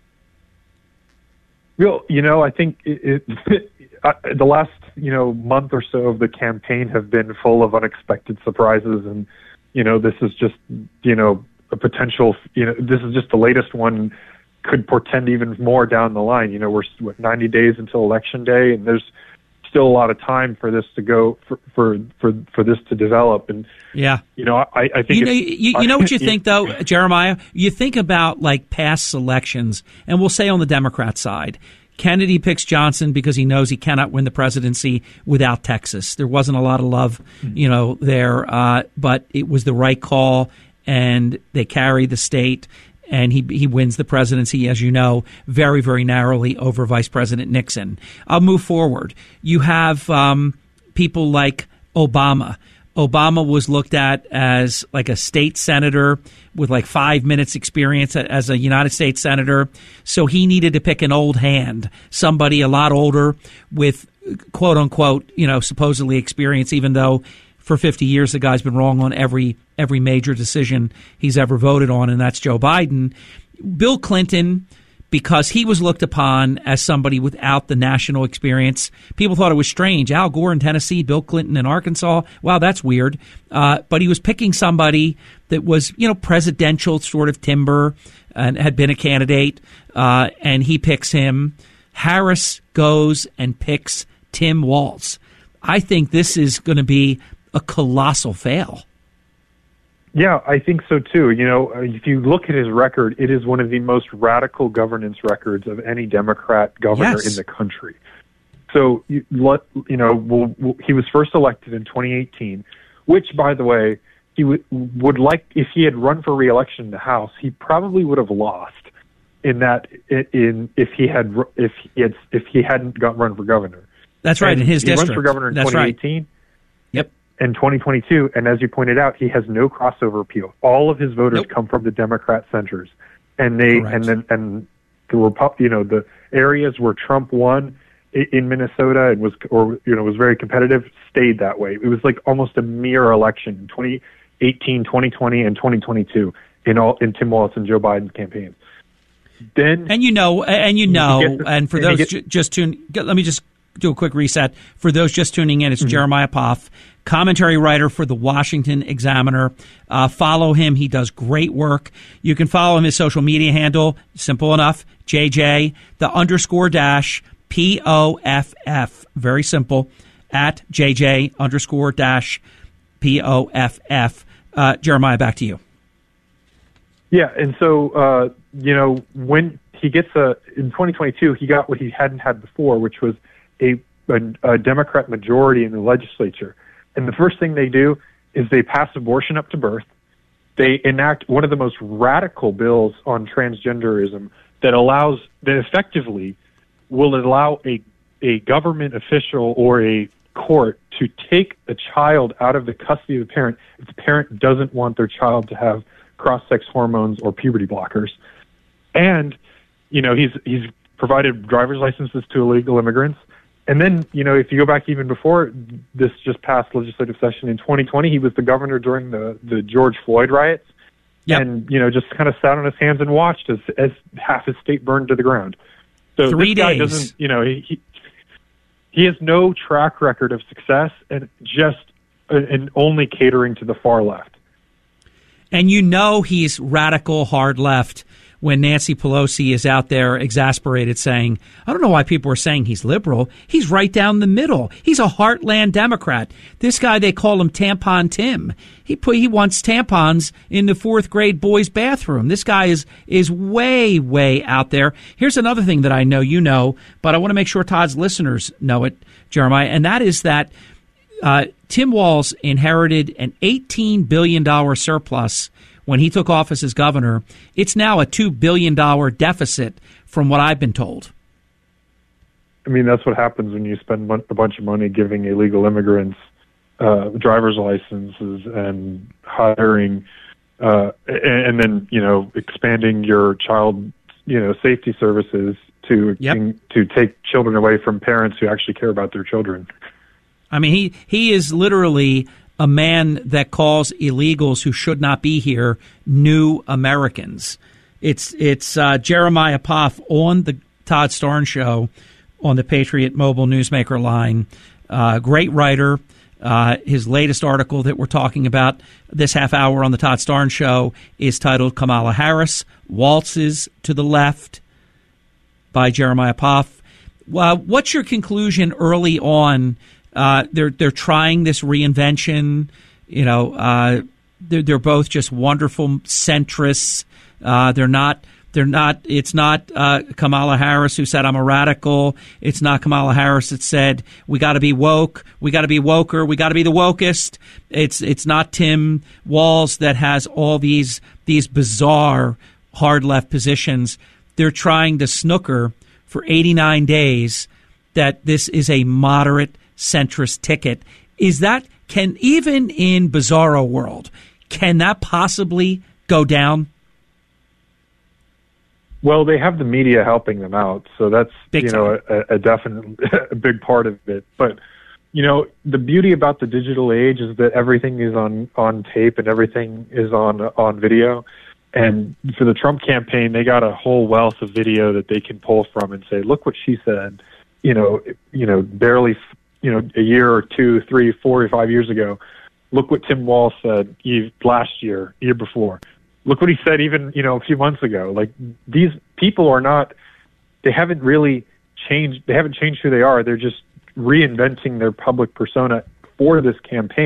Well, you know, I think it, it, uh, the last, you know, month or so of the campaign have been full of unexpected surprises, and you know, this is just, you know, a potential. You know, this is just the latest one. Could portend even more down the line. You know, we're what, ninety days until Election Day, and there's still a lot of time for this to go for for for, for this to develop. And Yeah. you know, I, I think You know, it's- you, you know what you think, though, Jeremiah? You think about, like, past elections, and we'll say on the Democrat side, Kennedy picks Johnson because he knows he cannot win the presidency without Texas. There wasn't a lot of love, you know, there, uh, but it was the right call, and they carried the state. And he he wins the presidency, as you know, very, very narrowly over Vice President Nixon. I'll move forward. You have um, people like Obama. Obama was looked at as like a state senator with like five minutes experience as a United States senator. So he needed to pick an old hand, somebody a lot older with, quote unquote, you know, supposedly experience, even though for fifty years, the guy's been wrong on every every major decision he's ever voted on, and that's Joe Biden. Bill Clinton, because he was looked upon as somebody without the national experience, people thought it was strange. Al Gore in Tennessee, Bill Clinton in Arkansas. Wow, that's weird. Uh, but he was picking somebody that was, you know, presidential sort of timber and had been a candidate, uh, and he picks him. Harris goes and picks Tim Walz. I think this is going to be a colossal fail. Yeah, I think so too. You know, if you look at his record, it is one of the most radical governance records of any Democrat governor Yes. in the country. So, you, let, you know, we'll, we'll, he was first elected in twenty eighteen, which, by the way, he w- would like, if he had run for re-election in the House, he probably would have lost in that, in if he had, if he had, if he hadn't got run for governor. That's right, And in his he district. He runs for governor in That's twenty eighteen. Right. Yep. And twenty twenty-two, and as you pointed out, he has no crossover appeal. All of his voters nope. come from the Democrat centers, and they Correct. and then and the Repu- you know the areas where Trump won in Minnesota and was or you know was very competitive stayed that way. It was like almost a mirror election in twenty eighteen, twenty twenty, and twenty twenty-two in all in Tim Walz and Joe Biden's campaigns. Then and you know and you know you the, and for and those get, ju- just tune let me just do a quick reset for those just tuning in. It's mm-hmm. Jeremiah Poff, commentary writer for the Washington Examiner. Uh, follow him. He does great work. You can follow him, his social media handle, simple enough, J J, the underscore dash P O F F. Very simple, at J J underscore dash P O F F. Uh, Jeremiah, back to you. Yeah, and so, uh, you know, when he gets a, in twenty twenty-two, he got what he hadn't had before, which was a, a, a Democrat majority in the legislature. And the first thing they do is they pass abortion up to birth. They enact one of the most radical bills on transgenderism that allows, that effectively will allow a, a government official or a court to take a child out of the custody of the parent if the parent doesn't want their child to have cross-sex hormones or puberty blockers. And, you know, he's he's provided driver's licenses to illegal immigrants. And then, you know, if you go back even before this just past legislative session in twenty twenty, he was the governor during the, the George Floyd riots. Yep. And, you know, just kind of sat on his hands and watched as, as half his state burned to the ground. So Three this guy days. doesn't, you know, he, he he has no track record of success and just and only catering to the far left. And you know he's radical hard left when Nancy Pelosi is out there exasperated saying, I don't know why people are saying he's liberal. He's right down the middle. He's a heartland Democrat. This guy, they call him Tampon Tim. He put, he wants tampons in the fourth grade boys' bathroom. This guy is, is way, way out there. Here's another thing that I know you know, but I want to make sure Todd's listeners know it, Jeremiah, and that is that uh, Tim Walz inherited an eighteen billion dollars surplus when he took office as governor. It's now a two billion dollars deficit from what I've been told. I mean, that's what happens when you spend a bunch of money giving illegal immigrants uh, driver's licenses and hiring, uh, and, and then, you know, expanding your child, you know, safety services to yep. to take children away from parents who actually care about their children. I mean, he, he is literally a man that calls illegals who should not be here new Americans. It's it's uh, Jeremiah Poff on the Todd Starnes Show on the Patriot Mobile Newsmaker line. Uh, great writer. Uh, his latest article that we're talking about this half hour on the Todd Starnes Show is titled Kamala Harris, Waltzes to the Left by Jeremiah Poff. Uh, what's your conclusion early on? Uh, they're they're trying this reinvention. You know, uh, they're they're both just wonderful centrists. Uh, they're not they're not. It's not uh, Kamala Harris who said I'm a radical. It's not Kamala Harris that said we got to be woke. We got to be woker. We got to be the wokest. It's it's not Tim Walz that has all these these bizarre hard left positions. They're trying to snooker for eighty-nine days that this is a moderate centrist ticket. Is that, can, even in bizarro world, can that possibly go down? Well, they have the media helping them out, so that's big you know a, a definite a big part of it. But you know, the beauty about the digital age is that everything is on on tape and everything is on on video. And for the Trump campaign, they got a whole wealth of video that they can pull from and say, look what she said. You know, you know, barely. You know, a year or two, three, four, or five years ago, look what Tim Walz said last year, year before. Look what he said even, you know, a few months ago. Like, these people are not, they haven't really changed, they haven't changed who they are. They're just reinventing their public persona for this campaign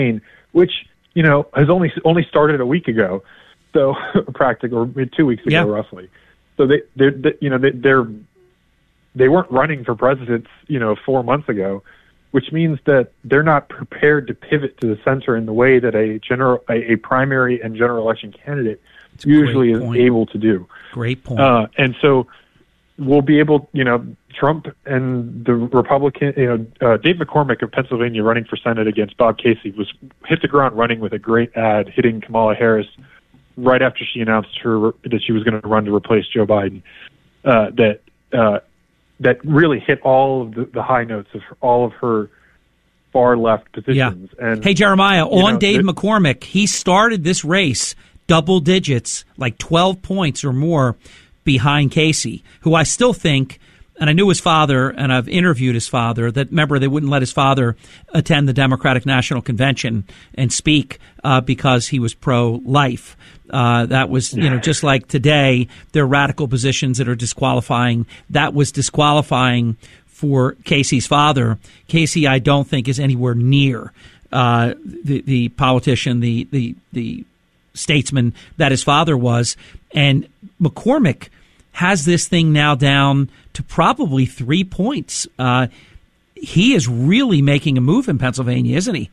which, you know, has only only started a week ago, so practically, or two weeks ago, yeah. roughly. So they, they're, they, you know, they, they're they weren't running for president, you know, four months ago, which means that they're not prepared to pivot to the center in the way that a general, a, a primary and general election candidate usually is able to do. Great point. Uh, and so we'll be able, you know, Trump and the Republican, you know, uh, Dave McCormick of Pennsylvania running for Senate against Bob Casey was hit the ground running with a great ad hitting Kamala Harris right after she announced her that she was going to run to replace Joe Biden. Uh, that uh, that really hit all of the, the high notes of her, all of her far left positions. Yeah. And hey, Jeremiah, on know, Dave it, McCormick, he started this race double digits, like twelve points or more behind Casey, who I still think, and I knew his father, and I've interviewed his father, that, remember, they wouldn't let his father attend the Democratic National Convention and speak uh, because he was pro-life. Uh, that was, you know, just like today, there are radical positions that are disqualifying. That was disqualifying for Casey's father. Casey, I don't think, is anywhere near uh, the, the politician, the, the, the statesman that his father was. And McCormick has this thing now down to probably three points. Uh, he is really making a move in Pennsylvania, isn't he?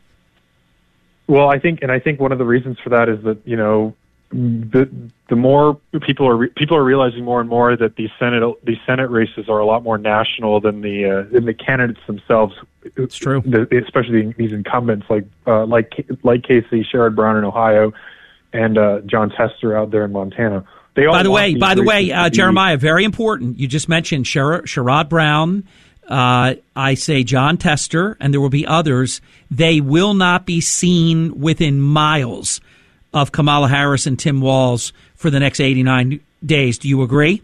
Well, I think, and I think one of the reasons for that is that, you know, the the more people are re- people are realizing more and more that these Senate these Senate races are a lot more national than the uh, than the candidates themselves. It's true, the, especially these incumbents like uh, like like Casey, Sherrod Brown in Ohio, and uh, John Tester out there in Montana. They all by the way, by the way, uh, Jeremiah, very important. You just mentioned Sher- Sherrod Brown. Uh, I say John Tester, and there will be others. They will not be seen within miles of Kamala Harris and Tim Walz for the next eighty-nine days. Do you agree?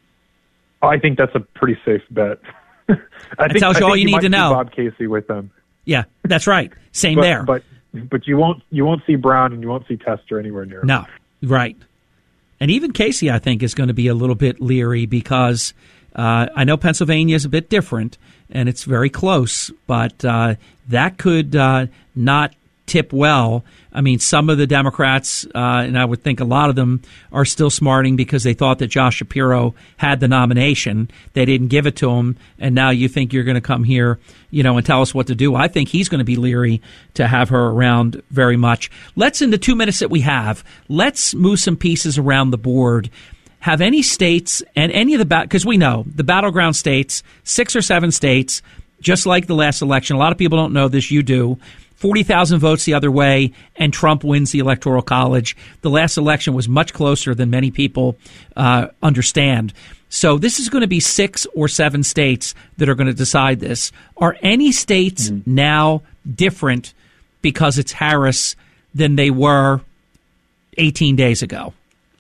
I think that's a pretty safe bet. I that think, tells you I all think you need might to know. See Bob Casey with them. Yeah, that's right. Same but, there. But but you won't you won't see Brown and you won't see Tester anywhere near. No, right. And even Casey, I think, is going to be a little bit leery because uh, I know Pennsylvania is a bit different and it's very close, but uh, that could uh, not tip well. I mean, some of the Democrats, uh, and I would think a lot of them, are still smarting because they thought that Josh Shapiro had the nomination. They didn't give it to him, and now you think you're going to come here, you know, and tell us what to do. I think he's going to be leery to have her around very much. Let's, in the two minutes that we have, let's move some pieces around the board. Have any states, and any of the, because we know, the battleground states, six or seven states, just like the last election, a lot of people don't know this, you do, forty thousand votes the other way, and Trump wins the Electoral College. The last election was much closer than many people uh, understand. So this is going to be six or seven states that are going to decide this. Are any states mm-hmm. now different because it's Harris than they were eighteen days ago?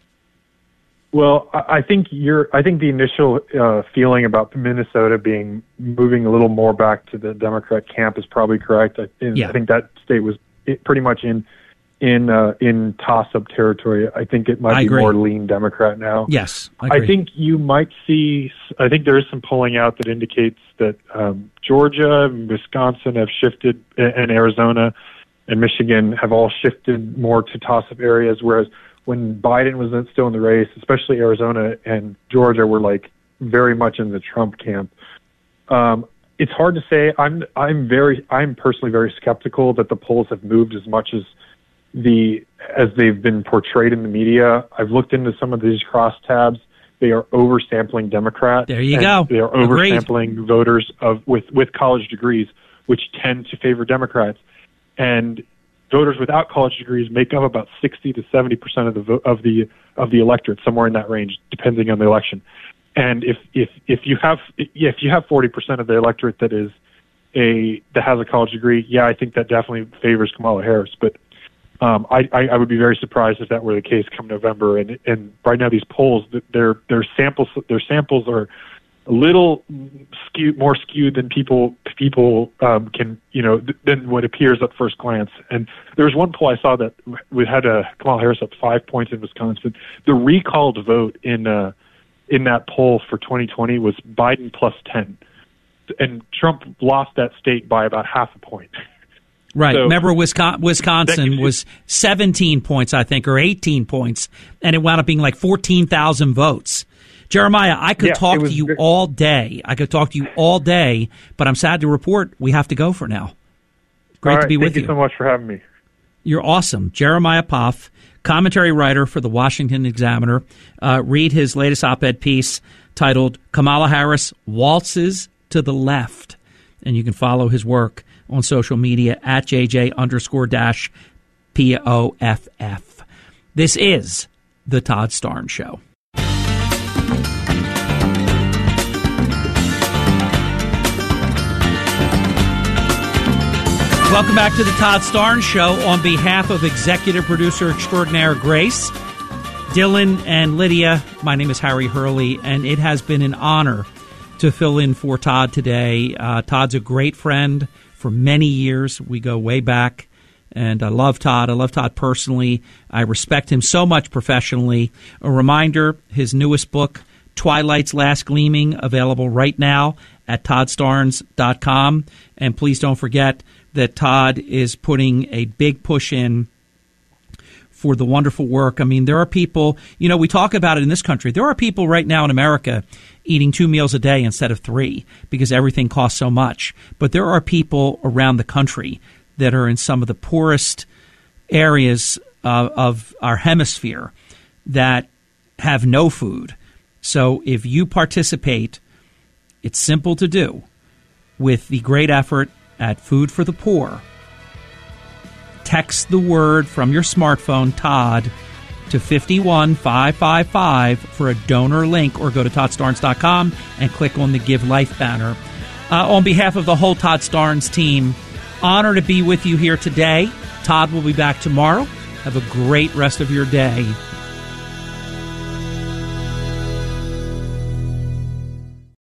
Well, I think you're. I think the initial uh, feeling about Minnesota being moving a little more back to the Democrat camp is probably correct. I, yeah. I think that state was pretty much in in uh, in toss-up territory. I think it might I be agree. more lean Democrat now. Yes, I, agree. I think you might see. I think there is some polling out that indicates that um, Georgia, and Wisconsin have shifted, and Arizona and Michigan have all shifted more to toss-up areas, whereas when Biden was still in the race, especially Arizona and Georgia were like very much in the Trump camp. Um, it's hard to say. I'm I'm very I'm personally very skeptical that the polls have moved as much as the as they've been portrayed in the media. I've looked into some of these crosstabs. They are oversampling Democrats. There you go. They are oversampling Agreed. voters of with with college degrees, which tend to favor Democrats. And voters without college degrees make up about sixty to seventy percent of the vo- of the of the electorate, somewhere in that range, depending on the election. And if if if you have if you have forty percent of the electorate that is a that has a college degree, yeah, I think that definitely favors Kamala Harris. But um, I, I I would be very surprised if that were the case come November. And and right now these polls, their their samples their samples are a little skewed, more skewed than people people um, can, you know, th- than what appears at first glance. And there was one poll I saw that we had uh, Kamala Harris up five points in Wisconsin. The recalled vote in uh, in that poll for twenty twenty was Biden plus ten, and Trump lost that state by about half a point. Right. So, Remember, Wisconsin, Wisconsin was seventeen points, I think, or eighteen points, and it wound up being like fourteen thousand votes. Jeremiah, I could Yeah, talk it was to you great. all day. I could talk to you all day, but I'm sad to report we have to go for now. Great all right, to be thank with you you. so much for having me. You're awesome. Jeremiah Poff, commentary writer for the Washington Examiner. Uh, read his latest op-ed piece titled Kamala Harris Waltzes to the Left. And you can follow his work on social media at JJ underscore dash P O F F. This is The Todd Starnes Show. Welcome back to The Todd Starnes Show. On behalf of executive producer extraordinaire Grace, Dylan, and Lydia, my name is Harry Hurley, and it has been an honor to fill in for Todd today. Uh, Todd's a great friend for many years. We go way back, and I love Todd. I love Todd personally. I respect him so much professionally. A reminder, his newest book, Twilight's Last Gleaming, available right now at todd starnes dot com. And please don't forget that Todd is putting a big push in for the wonderful work. I mean, there are people, you know, we talk about it in this country. There are people right now in America eating two meals a day instead of three because everything costs so much. But there are people around the country that are in some of the poorest areas uh, of our hemisphere that have no food. So if you participate, it's simple to do with the great effort at Food for the Poor. Text the word from your smartphone, Todd, to five one five five five for a donor link, or go to todd starnes dot com and click on the Give Life banner. Uh, on behalf of the whole Todd Starnes team, honor to be with you here today. Todd will be back tomorrow. Have a great rest of your day.